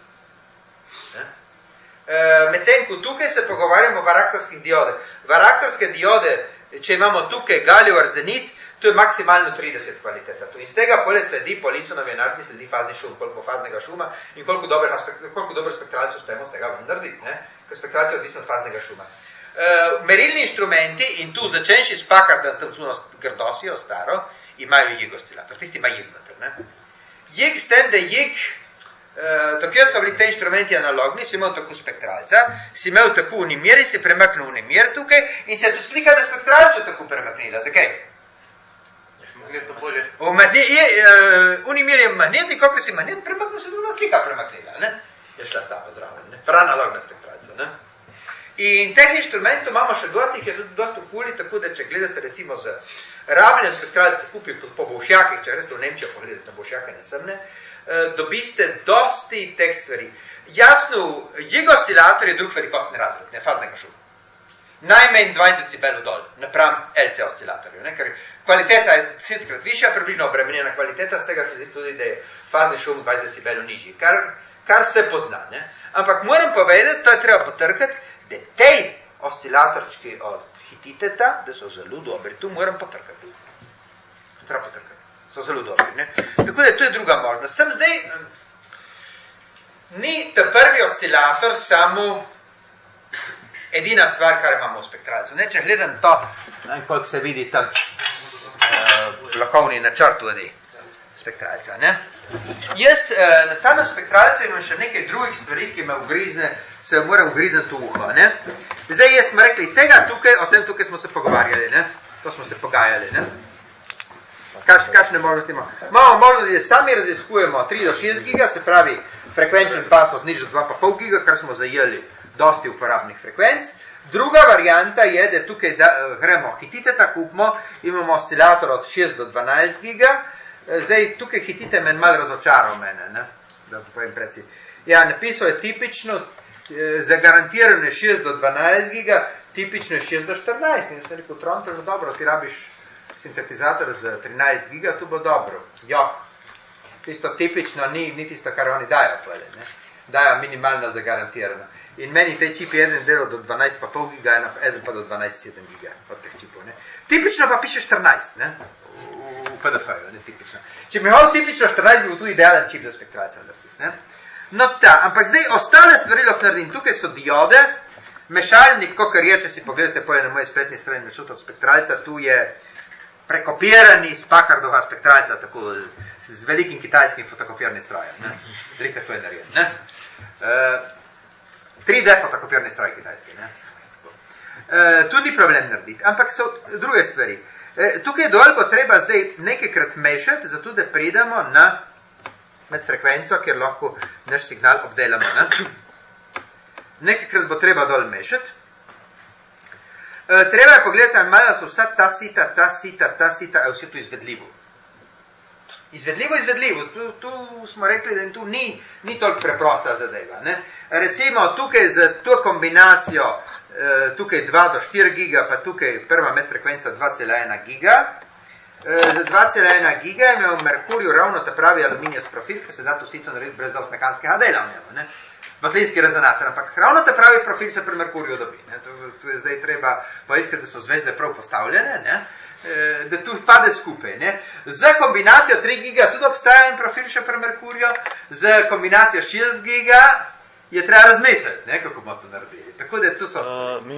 Medtem, ko tukaj se pogovarjamo o varaktorskih diode. Varaktorske diode, če imamo tukaj galjev arzenit, to je maksimalno 30 kvaliteta. In z tega pole sledi po Lisonovi enarki, sledi fazni šum, koliko faznega šuma in koliko dober spektralcev uspemo z tega narediti, ne? Ker spektralcev je odvisno od faznega šuma. Merilni inštrumenti, in tu začenši s Packardom, grdosijo staro, imajo JIG oscilator. Tisti ima JIG noter, ne? JIG s tem, da JIG, tako so bili te inštrumenti analogni, si imel tako spektralca, si imel tako unimir in si premaknil unimir tukaj in se je tu slika na spektralcu tako premaknila. Zakaj? Magnetno polje. Unimir je magnet in koliko si magnet premaknil, se je druga slika premaknila, ne? Je šla stava zraven, ne? Prav analogna spektralca, ne? In teh inštrumentov imamo še dosti, jih je tudi dosti okoli, tako da če gledate recimo z rabljenjem spektralce kupi po Bolšjakih, če greste v Nemčijo pogledate na Bolšjake nesemne, dobiste dosti teh stvari. Jasno, JIG oscilator je drug velikostni razred, ne faznega šuma. Najmanj 20 decibelov dol, napram LC oscilatorju, ne? Ker kvaliteta je 10-krat višja, približno obremenjena kvaliteta, z tega se zdi tudi, da je fazni šum 20 decibelov nižji, kar se pozna, ne? Ampak moram povedati, to je treba potrkati, da tej oscilatorčki od Hititeta, da so zelo dobri, tu moram potrkati. Treba potrkati, so zelo dobri, ne? Tako da to je druga možnost. Sem zdaj, ni ta prvi oscilator samo edina stvar, kar imamo v spektralcu. Ne, če gledam to, koliko se vidi tam blokovni načrt tudi spektralca, ne? Jaz na samem spektralcu imam še nekaj drugih stvari, ki me ugrizne, se moram ugrizniti v uho, ne? Zdaj jaz smo rekli, tega tukaj, o tem tukaj smo se pogovarjali, ne? To smo se pogajali, ne? Kakšne možnosti imamo? Imamo možnosti, da sami raziskujemo 3 do 6 giga, se pravi frekvenčen pas od nič do 2,5 giga, kar smo zajeli dosti uporabnih frekvenc. Druga varianta je, da tukaj gremo Hititeta, kupimo, imamo oscilator od 6 do 12 giga. Zdaj, tukaj Hitite men malo razočaral mene, ne? Da povem predsi. Ja, napisal je tipično, zagarantirano je 6 do 12 giga, tipično je 6 do 14. In sem rekel, Trontel, no dobro, ti rabiš sintetizator z 13 giga, tu bo dobro. Jok. Tisto tipično ni tisto, kar oni dajo, ne? Dajo minimalno zagarantirano. In meni tej čip je eden delo do 12,5 giga, eden pa do 12,7 giga od teh čipov, ne? Tipično pa piše 14, ne? V PDF-ju, ne tipično. Če bi imel tipično 14, bi bil tu idealen čip za spektralca narediti, ne. No ta, ampak zdaj ostale stvari lahko naredim. Tukaj so diode, mešalnik, kakor je, če si pogledate poje na moje spletni strani načut od spektralca, tu je prekopirani iz Packardova spektralca, tako z velikim kitajskim fotokopirnim strojem, ne. Veliko to je narejen, ne. 3D fotokopirni stroj kitajski, ne. Tu ni problem narediti, ampak so druge stvari. Tukaj dol bo treba zdaj nekajkrat mešati, zato da pridemo na medfrekvenco, kjer lahko naš signal obdelamo. Ne? Nekajkrat bo treba dol mešati. Treba je pogledati, ali malo so vsa ta sita, je vse tu izvedljivo. Izvedljivo. Tu smo rekli, da tu ni toliko preprosta zadeva. Ne? Recimo tukaj z to kombinacijo, tukaj 2 do 4 giga, pa tukaj prva medfrekvenca 2,1 giga. Z 2,1 giga je imel Merkurju ravno ta pravi aluminijast profil, ki se da tu sito narediti brez dosti mehanskega dela v njemu. Botlinski rezonator, ampak ravno ta pravi profil se pri Merkurju dobi. Tu je zdaj treba poiskati, da so zvezde prav postavljene, ne? Da tu pade skupaj. Ne? Z kombinacijo 3 giga tudi obstaja en profil še pri Merkurju, z kombinacijo 6 giga je treba razmisliti, ne, kako bomo to naredili. Tako da tu so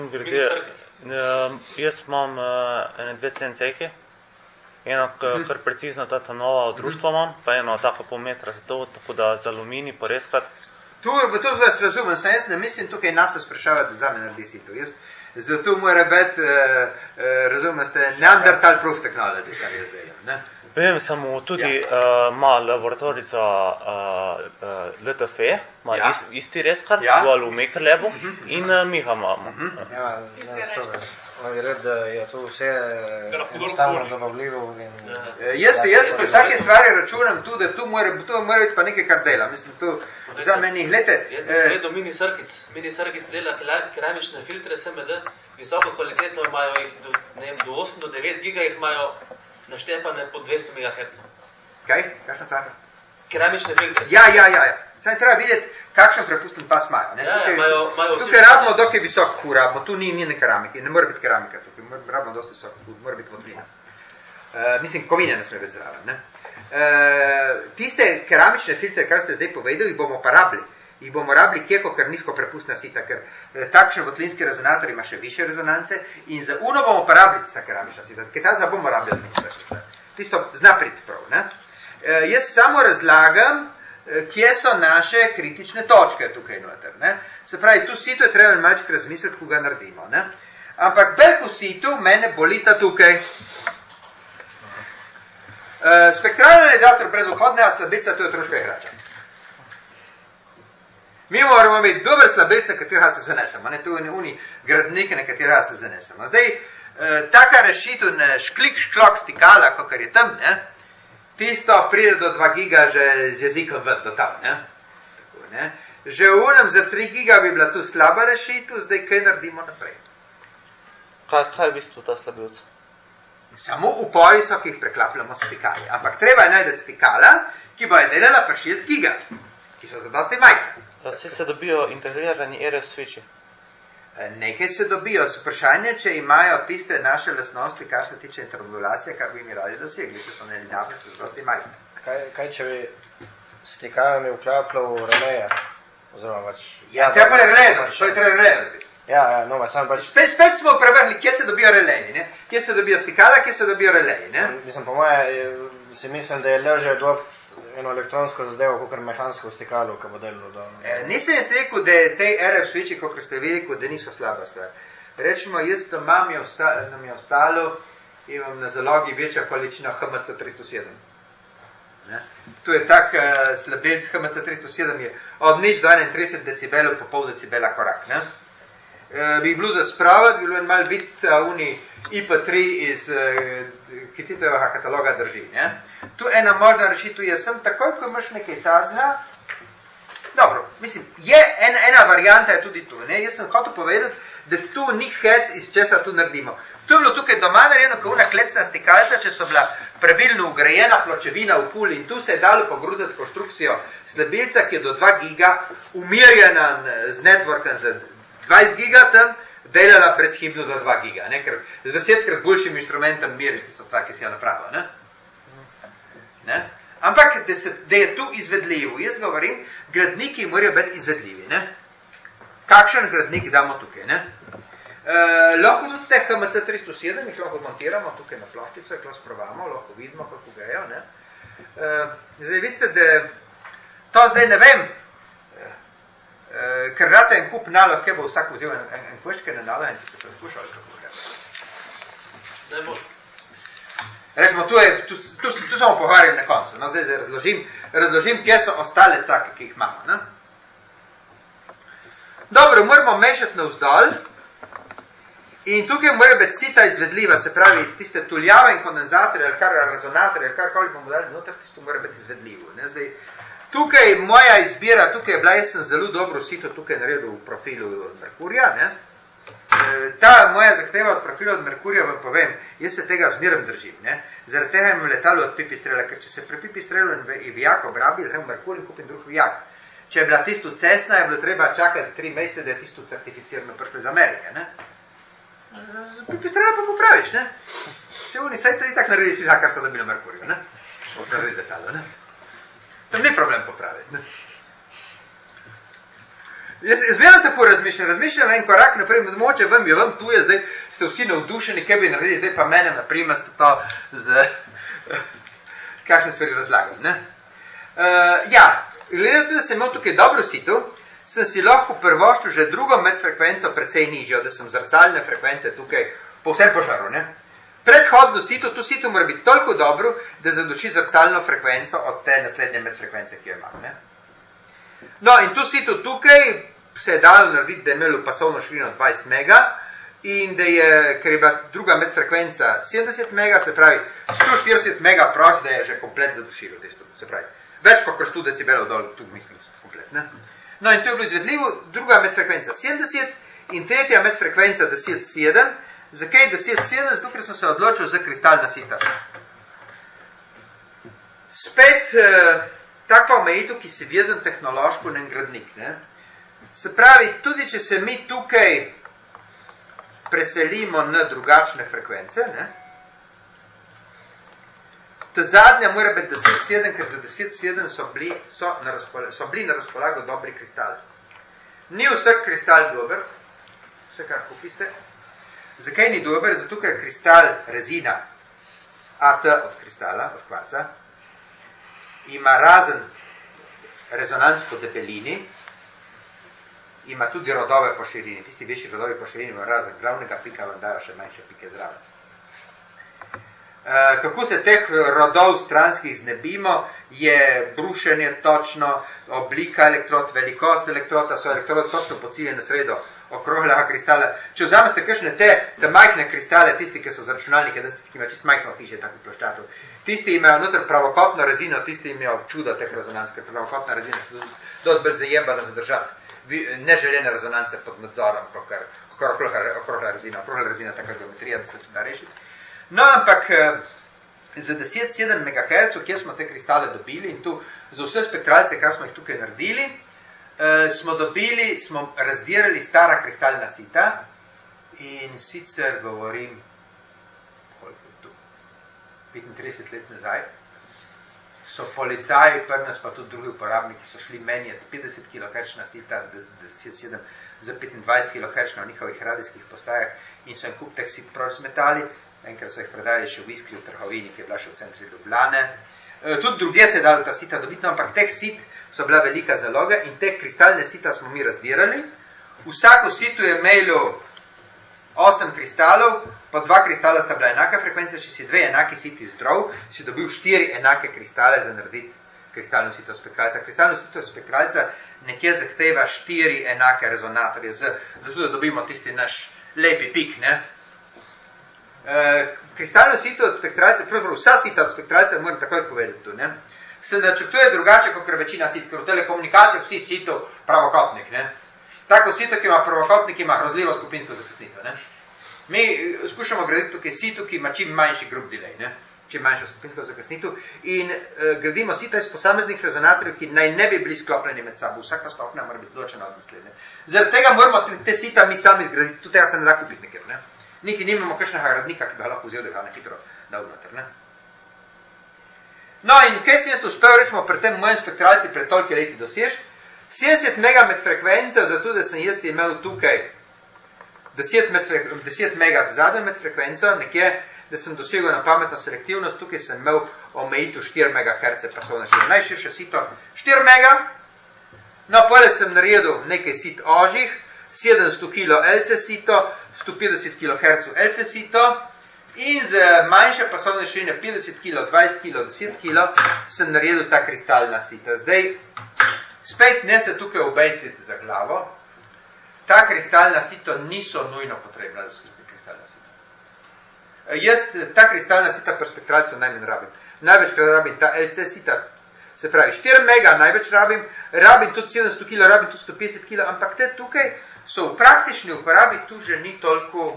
jaz imam ene 2 CNC-ki, eno kar precizno ta nova društva imam, pa eno tako pol metra za to, tako da z aluminij porezkrat. Tu vas razumem, sem jaz ne mislim tukaj nas sprašavati, da zame naredi si to. Zato mora biti, razumem, ste Neanderthal proof technology, kar je zdaj. Ne? Vem, samo tudi ima laboratorica LTF, ima isti reskar, v Maker Labu in mi ga imamo. Ja, ne red, da je to vse enostavno dobavljivo. Jaz pri vsake stvari računam tudi, da tu mora biti pa nekaj, kar dela. Mislim, tu za meni, gledajte. Jaz bi gledal Mini Circuits dela keramične filtre SMD, visoko kvaliteto imajo jih do 8 do 9 giga jih imajo naštepane po 200 MHz. Kaj? Kakšna stvar? Keramične filtre. Ja. Saj treba videti, kakšen prepusten pas imajo. Tukaj rabimo dokaj visok kur, rabimo, tu ni ne keramike, ne mora biti keramika tukaj, rabimo dosti visok kur, mora biti votlina. Mislim, kovine ne sme biti zraven. Tiste keramične filtre, kar ste zdaj povedali, jih bomo pa rabili. Jih bomo rabili kjeko, ker nizko prepustna sita, ker takšen votlinski rezonator ima še više rezonance in za uno bomo pa rabili tista keramična sita, ker ta bomo rabili tisto zna priti prav. Ne? Jaz samo razlagam, kje so naše kritične točke tukaj noter. Ne? Se pravi, tu sito je treba malček razmisliti, ko ga naredimo. Ne? Ampak belko situ mene bolita tukaj. Spektralni analizator brez vhodnega slabilca, to je troška igrača. Mi moramo imeti dober slabilc, na katerega se zanesemo. Ne, to je uni gradnike, na katerega se zanesemo. Zdaj, taka rešitev na šklik-šklok stikala, kakor je tam, ne, tisto pride do 2 giga že z jezikom do tam. Ne. Tako, ne. Že v unem za 3 giga bi bila tu slaba rešitev, zdaj kaj naredimo naprej. Kaj je v bistvu ta slabilc? Samo upoji so, ki jih preklapljamo s stikali. Ampak treba je najti stikala, ki bo je delala pa 6 giga, ki so zadosti majhne. Vsi se dobijo integrirani RF switchi. Nekaj se dobijo. Vprašanje, če imajo tiste naše lastnosti, kar se tiče intermodulacije, kar bi mi radi dosegli, če so nelinearne, so zadosti majhne. Kaj če bi stikalami vklapljal releja? Ja, treba je relej. Ja, no, sam pač... Spet smo prevrli, kje se dobijo releji, ne? Kje se dobijo stikala, kje se dobijo releji, ne? Mislim, po moje, si mislim, da je leže dobt eno elektronsko zadevo, kakor mehansko stikalo, ko bo delilo do... Nisem jaz rekel, da te RF switchi, kakor ste rekel, da niso slaba stvar. Rečemo, jaz doma nam je ostalo, imam na zalogi večja količina HMC 307. Ne? Tu je tak slabilc HMC 307 je od nič do 31 decibelov po pol decibela korak, ne? Bi bilo za spravati, bi bilo en mal videti uni IP3 iz Kititevega kataloga drži. Ne? Tu ena možna rešitev je sem, takoj, ko imaš nekaj tacga, dobro, mislim, je ena varianta je tudi tu. Ne? Jaz sem hotel povedati, da tu ni hec, iz česa tu naredimo. Tu je bilo tukaj doma narejeno, ko una klecna stikalca, če so bila pravilno ugrajena pločevina v puli in tu se je dalo pogruditi konstrukcijo slabilca, ki je do 2 giga umirjena z networkem za 20 giga tam, delala brezhibno do 2 giga, ne? Ker z 10-krat boljšim inštrumentom meri tisto stvar, ki si jo napravila. Ne? Ampak, da je tu izvedljivo, jaz govorim, gradniki morajo biti izvedljivi. Ne? Kakšen gradnik damo tukaj? Ne? Lahko tudi teh KMC 307 jih lahko montiramo tukaj na ploščicah, lahko sprovamo, lahko vidimo, kako gejo. Ne? Zdaj vidite, da to zdaj ne vem, ker rate en kup nalog, kje bo vsak vzel en koščke na nalog in ste preskušali, kako gejo. Ne bo. Rečemo, tu samo pogovarjam na koncu. No, zdaj razložim, kje so ostale cake, ki jih imamo. Ne? Dobro, moramo mešati navzdol in tukaj mora biti sita izvedljiva, se pravi, tiste tuljave in kondenzatorje, ali kar rezonatorje, ali karkoli bomo dali noter, tisto mora biti izvedljivo. Ne? Zdaj, tukaj moja izbira, tukaj je bila, jaz sem zelo dobro sito tukaj naredil v profilu od Merkurja, ne? Ta moja zahteva od profila od Merkurja vam povem, jaz se tega zmeraj držim. Ne? Zaradi tega imam letalo od Pipistrela, ker če se pri Pipistrelu in vijak obrabi, zdaj v Merkur in kupim drug vijak. Če je bila tisto cestna, je bilo treba čakati 3 mesece, da je tisto certificirano prišlo iz Amerike. Ne? Z Pipistrela pa popraviš. Ne? Se oni saj tudi tako naredi tisto, kar so dobili v Merkurju. Ne? Ozdravili letalo. Ne? Tam ni problem popraviti. Ne? Jaz vedno tako razmišljam en korak naprej, moče vam je, vam tu je, zdaj ste vsi navdušeni, kaj bi naredili, zdaj pa mene naprimer ste to z kakšne stvari razlagali. Ne? Ja, glede tudi, da sem imel tukaj dobro sito, sem si lahko prvoščil že drugo medfrekvenco precej nižjo, da sem zrcalne frekvence tukaj povsem požaril. Ne? Predhodno sito, to sito mora biti toliko dobro, da zaduši zrcalno frekvenco od te naslednje medfrekvence, ki jo imam. Ne? No, in to sito tukaj se je dalo narediti, da je imelo pasovno širino 20 mega in da je, ker je bila druga medfrekvenca 70 mega, se pravi 140 mega proč, da je že komplet zadušilo. Se pravi, več pa kot 100 decibelov dol, tu mislim, komplet. Ne? No, in to je bilo izvedljivo, druga medfrekvenca 70 in tretja medfrekvenca 10.7. Zakaj 10.7? Zato, ker sem se odločil za kristalna sita. Spet taka omejitev, ki se vezan tehnološko na en gradnik. Ne? Se pravi, tudi če se mi tukaj preselimo na drugačne frekvence, ne? Ta zadnja mora biti 10.7, ker za 10.7 so bili na razpolago dobri kristali. Ni vsak kristal dober, vse kar kupiste. Zakaj ni dober? Zato, ker kristal rezina AT od kristala, od kvarca, ima razen rezonanc po debelini, ima tudi rodove po širini. Tisti večji rodovi po širini ima razen glavnega pika, vam dajo še manjše pike zraven. Kako se teh rodov stranskih znebimo, je brušenje točno, oblika elektrod, velikost elektroda, so elektrode točno pociljene na sredo okroglega kristala. Če vzameste kakšne te majhne kristale, tisti, ki so za računalnike, tisti, ki imajo čist majhno hiše, takih ploščatov, tisti imajo noter pravokotno rezino, tisti imajo čudo teh rezonanc, ker pravokotna rezina je dosti bolj zajembana zadržati neželjene rezonance pod nadzorom, okrogla rezina, taka geometrija, da se tudi da rešiti. No, ampak za 10.7 MHz, kjer smo te kristale dobili in tu za vse spektralce, kar smo jih tukaj naredili, smo razdirali stara kristalna sita in sicer govorim, koliko je tu, 35 let nazaj, so policaji, prnas pa tudi drugi uporabniki, so šli menjati 50 kHz sita, 10.7 za 25 kHz na njihovih radijskih postajah in so en kup teh sit proč smetali. Enkrat so jih predali še v Iskri v trgovini, ki je bila še v centri Ljubljane. Tudi druge se je dalo ta sita dobiti, ampak teh sit so bila velika zaloga in te kristalne sita smo mi razdirali. Vsako sito je imelo 8 kristalov, po 2 kristala sta bila enaka frekvenca, če si 2 enaki siti zdrov, si dobil 4 enake kristale za narediti kristalno sito od spektralca. Kristalno sito od spektralca nekje zahteva 4 enake rezonatorje, zato da dobimo tisti naš lepi pik, ne? Kristalno sito od spektralca, pravzaprav vsa sita od spektralca, moram takoj povedati tu, ne? Se načrtuje drugače, kot večina sit, ker v telekomunikacijah vsi sito pravokotnik, ne? Tako sito, ki ima pravokotnik, ima grozljivo skupinsko zakasnitev, ne? Mi skušamo graditi tukaj sito, ki ima čim manjši group delay, ne? Čim manjšo skupinsko zakasnitev in gradimo sita iz posameznih rezonatorjev, ki naj ne bi bili sklopljeni med sabo. Vsaka stopnja mora biti ločena od naslednje. Zaradi tega moramo te sita mi sami zgraditi, tudi tega se ne da kupiti nekjer, ne? Niti nimamo kakšnega gradnika, ki bi ga lahko vzel, da ga na hitro dal noter, ne? No in kaj sem jaz uspel, rečemo, pri tem mojem spektralci pred tolki leti dosežiti? 70 mega med frekvenco, zato da sem jaz imel tukaj 10 mega zadnje med frekvenco, nekje, da sem dosegel na pametno selektivnost, tukaj sem imel omejitev 4 MHz pasovne širine. Najširše sito 4 mega, no pole sem naredil nekaj sit ožjih, 700 kilo LC sito, 150 kHz LC sito in z manjše pasovne širine 50 kilo, 20 kilo, 10 kilo sem naredil ta kristalna sita. Zdaj, spet ne se tukaj obejsiti za glavo, ta kristalna sito niso nujno potrebna za službe kristalna sita. Jaz ta kristalna sita per spektralcu najmanj rabim. Največkrat rabim ta LC sita, se pravi 4 mega največ rabim tudi 700 kilo, rabim tudi 150 kilo, ampak te tukaj so v praktični uporabi tu že ni toliko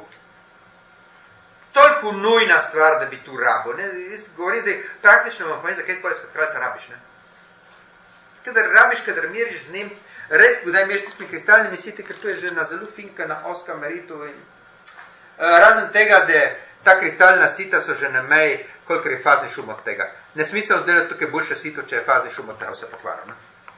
nujna stvar, da bi tu rabil. Ne? Jaz govorim zdaj, praktično vam povem, zakaj tvoje spektralca rabiš. Ne? Kadar meriš z njim, redko kdaj meriš s tistimi kristalnimi siti, ker to je že na zelo finka, na oska meritu. Razen tega, da ta kristalna sita so že na meji, koliko je fazni šum od tega. Nesmiselno delati tukaj boljše sito, če je fazni šum od tega vse pokvarano.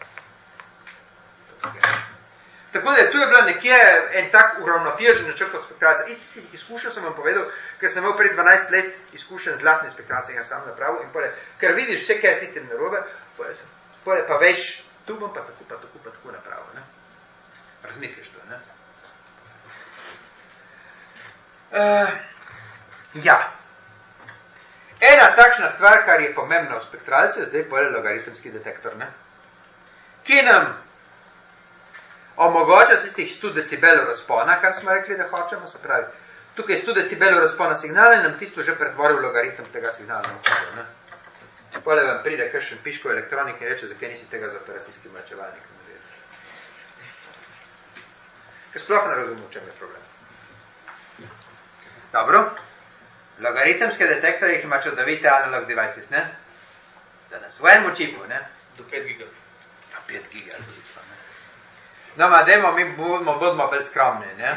Tako da tu je bila nekje en tak uravnotežen načrt od spektralca. Isti izkušnjo sem vam povedal, ker sem imel pred 12 let izkušen z zlatnim spektralcem, jaz sam napravil in pole, ker vidiš vse, kaj je s tistim narobe, pole pa veš, tu bom pa tako napravil. Ne? Razmisliš to, ne? Ja. Ena takšna stvar, kar je pomembna v spektralcu, je zdaj pole logaritemski detektor, ne? Ki nam omogoča tistih 100 decibelov razpona, kar smo rekli, da hočemo, se pravi, tukaj 100 decibelov razpona signala in nam tisto že pretvori v logaritem tega signala. Ne? Pole vam pride kakšen piško elektronik in reče, zakaj nisi tega z operacijskim mračevalnikom naredil. Ker sploh ne razumem, v čem je problem. Dobro. Logaritemske detektorje, ki ima čudovite analog devices, ne? Danes. V enem čipu, ne? Do 5 giga. Ja, 5 giga, tudi so, ne? No, ma dajmo, mi bodimo bolj skromni, ne?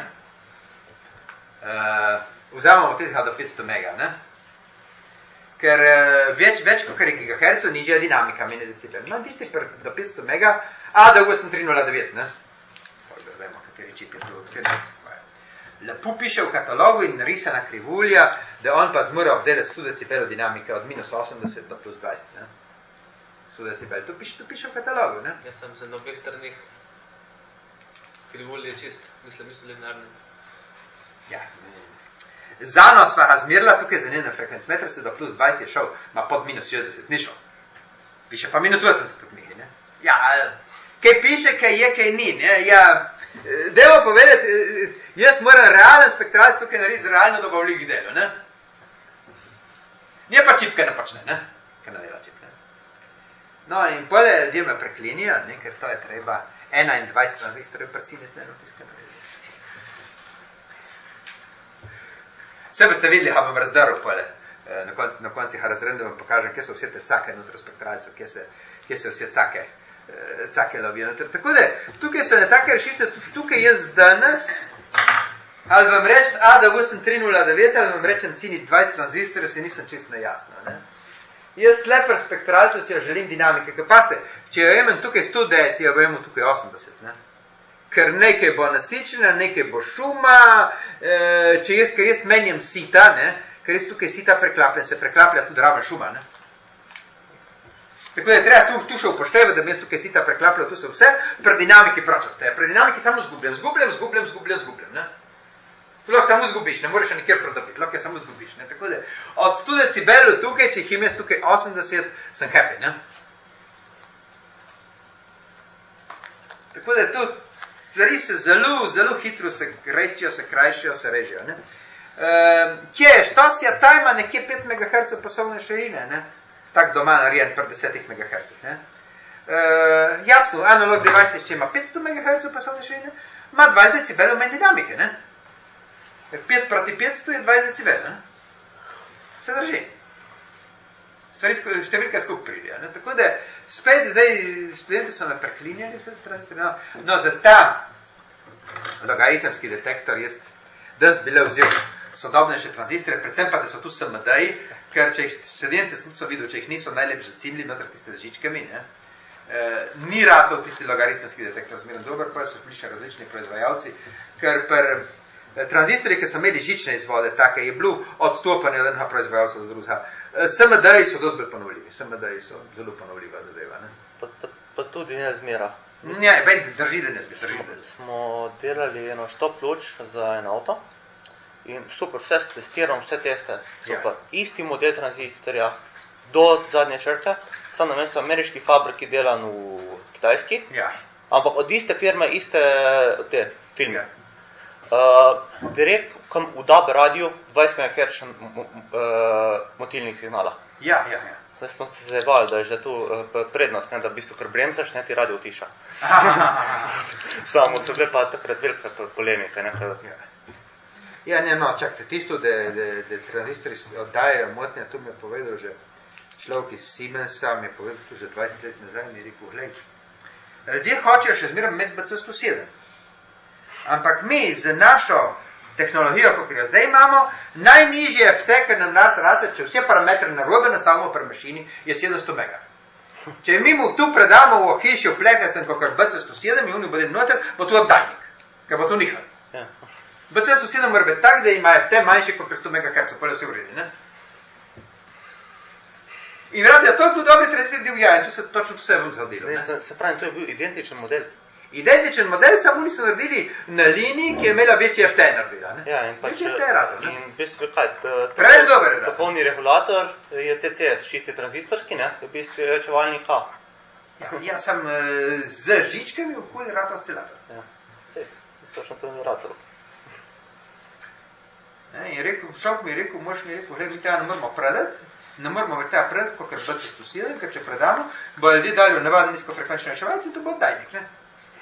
Vzamemo tistega do 500 mega, ne? Ker več kot je gigahercev, nižja dinamika, meni decibel. No, tisti do 500 mega, ADU sem 309, ne? Da vemo, kateri čip je tu. Lepo piše v katalogu in narisana krivulja, da on pa zmora obdelati 100 decibelov dinamike od minus 80 do plus 20, ne? 100 decibel. To piše v katalogu, ne? Jaz sem se na obeh stranih krivulje čist, mislim linearni. Ja. Zano sva razmerila tukaj za njene frekvencmetre, se do plus 20 je šel, ma pod minus 60 ni šel. Piše pa minus 80 po knjigi, ne? Ja, kaj piše, kaj je, kaj ni, ne? Ja, dajmo povedati, jaz moram realen spektralc tukaj narediti z realno dobavljivih delo, ne? Nije pa čip, kaj ne počne, ne? Kaj ne dela čip, ne? No, in pole ljudje me preklinijo, ne? Ker to je treba 21 tranzistorjev preciniti, ne? Tiskaj narediti. Vse boste videli, ha bom razdaril pole. Na konci ha razdrem, da vam pokažem, kje so vse te cake noter spektralcev, kje se vse cake lovijo noter. Tako da, tukaj so ne take rešitve, tukaj jaz danes, ali vam reči, da sem 309, ali vam rečem cini 20 tranzistorjev, se nisem čist nejasno, ne. Jaz leper spektralcev si jo želim dinamike, ker paste, če jo imam tukaj 100 dec, jo imam tukaj 80, ne. Ker nekaj bo nasičena, nekaj bo šuma, ker jaz menjam sita, ne, ker jaz tukaj sita preklapljen, se preklaplja tudi raven šuma, ne. Tako da je treba tu še upoštevati, da bi jaz tukaj sita preklapljal, tu se vse, pri dinamiki pročate. Pri dinamiki samo zgubljam, ne. Tu lahko samo zgubiš, ne moreš nikjer prodobiti, lahko samo zgubiš, ne. Tako da od 100 decibelov tukaj, če jih imam jaz tukaj 80, sem happy, ne. Tako da tu stvari se zelo hitro se rečijo, se krajšijo, se režijo, ne. Kje je štosija, ta ima nekje 5 MHz pasovne širine, ne. Tak doma narejen pri 10 MHz, ne. Jasno, analog devices, če ima 500 MHz pasovne širine, ima 20 decibelov manj dinamike, ne. 5 proti 500 je 20 decibel, ne. Vse drži. Številka skupaj pridijo, ne. Tako da, spet zdaj, študenti so me preklinjali, no, za ta logaritemski detektor jaz danes bile vzel sodobnejše tranzistorje, predvsem pa, da so tu SMD-ji, ker če jih sedente niso videli, če jih niso najlepše zacinili noter tiste z žičkami, ne, ni ratov tisti logaritmski detektor zmeren dober, pa so bili še različni proizvajalci, ker tranzistorji, ki so imeli žične izvode, take je bilo odstopanje od enega proizvajalca do drugega. SMD-ji so dosti bolj ponovljivi, SMD-ji so zelo ponovljiva zadeva. Ne? Pa tudi ne zmera. Ja, drži, da ne zmera. Smo delali eno štop luč za en avto in super, vse testiram, vse teste, super. Ja. Isti model tranzistorja do zadnje črte, samo namesto ameriški fabriki delan v kitajski, ja. Ampak od iste firme, iste te filme. Ja. Direkt v DAB radiju 20 MHz motilnih signala. Ja. Zdaj smo se zavali, da je že tu prednost, ne, da v bistvu kar bremzaš, ne, ti radio utiša. Samo so bile pa takrat velika polemika. Ne, ja, ne, no, čakajte, tisto, da tranzistori oddajajo motnje, tu mi je povedal že človek iz Siemensa, mi je povedal tu že 20 let nazaj, mi je rekel, glej, ljudje hočejo še zmeraj imeti BC107. Ampak mi z našo tehnologijo, kot jo zdaj imamo, najnižje FT, ker nam rata, če vse parametre narobe nastavimo pri mašini, je 700 mega. Če mi mu tu predamo v ohišju plekastem, kot BC107 in oni bodo noter, bo tu obdajnik, ker bo tu nihal. Ja. BC107 mora biti tak, da ima FT manjši kot 100 MHz, pa je vse vredi, ne? In vrati, je toliko dobri tranzistorji divja in tu se točno vse vam zadelo. Se pravi, to je bil identičen model. Identičen model, samo niso naredili na liniji, ki je imela večji FT naredila. Ne? Ja, in pač, večji FT je radil. In v bistvu kaj, preveč dober je radil. Topolni regulator je CCS, čisti tranzistorski, ne? V bistvu je čevalnik H. Ja, sem z žičkami okoli radil oscilator. Ja, sej, točno to je radil. In rekel, šok mi je rekel, mož mi je rekel, mi tega ne moramo predati, ne moramo v tega predati, kot BC107, ker če predamo, bo ljudi dali v navadni nizkofrekvenčni reševalci in to bo oddajnik, ne?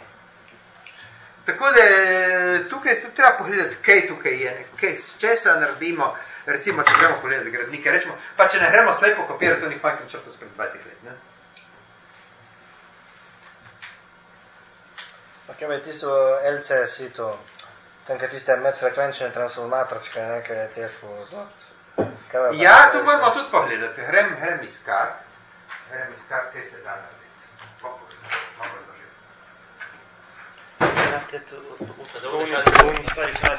Tako da tukaj se treba pogledati, kaj tukaj je, kaj, česa naredimo, recimo, če gremo pogledati gradnike, rečemo, pa če ne gremo slepo kopirati, to njih majhnem črto spred 20 let, ne? Pa kaj je tisto LCS, to, tam kaj tiste medfrekvenčne transformatorčke, nekaj je težko zdoti. Ja, tu moramo tudi pogledati, grem iskat, kaj se da narediti. Dobro, to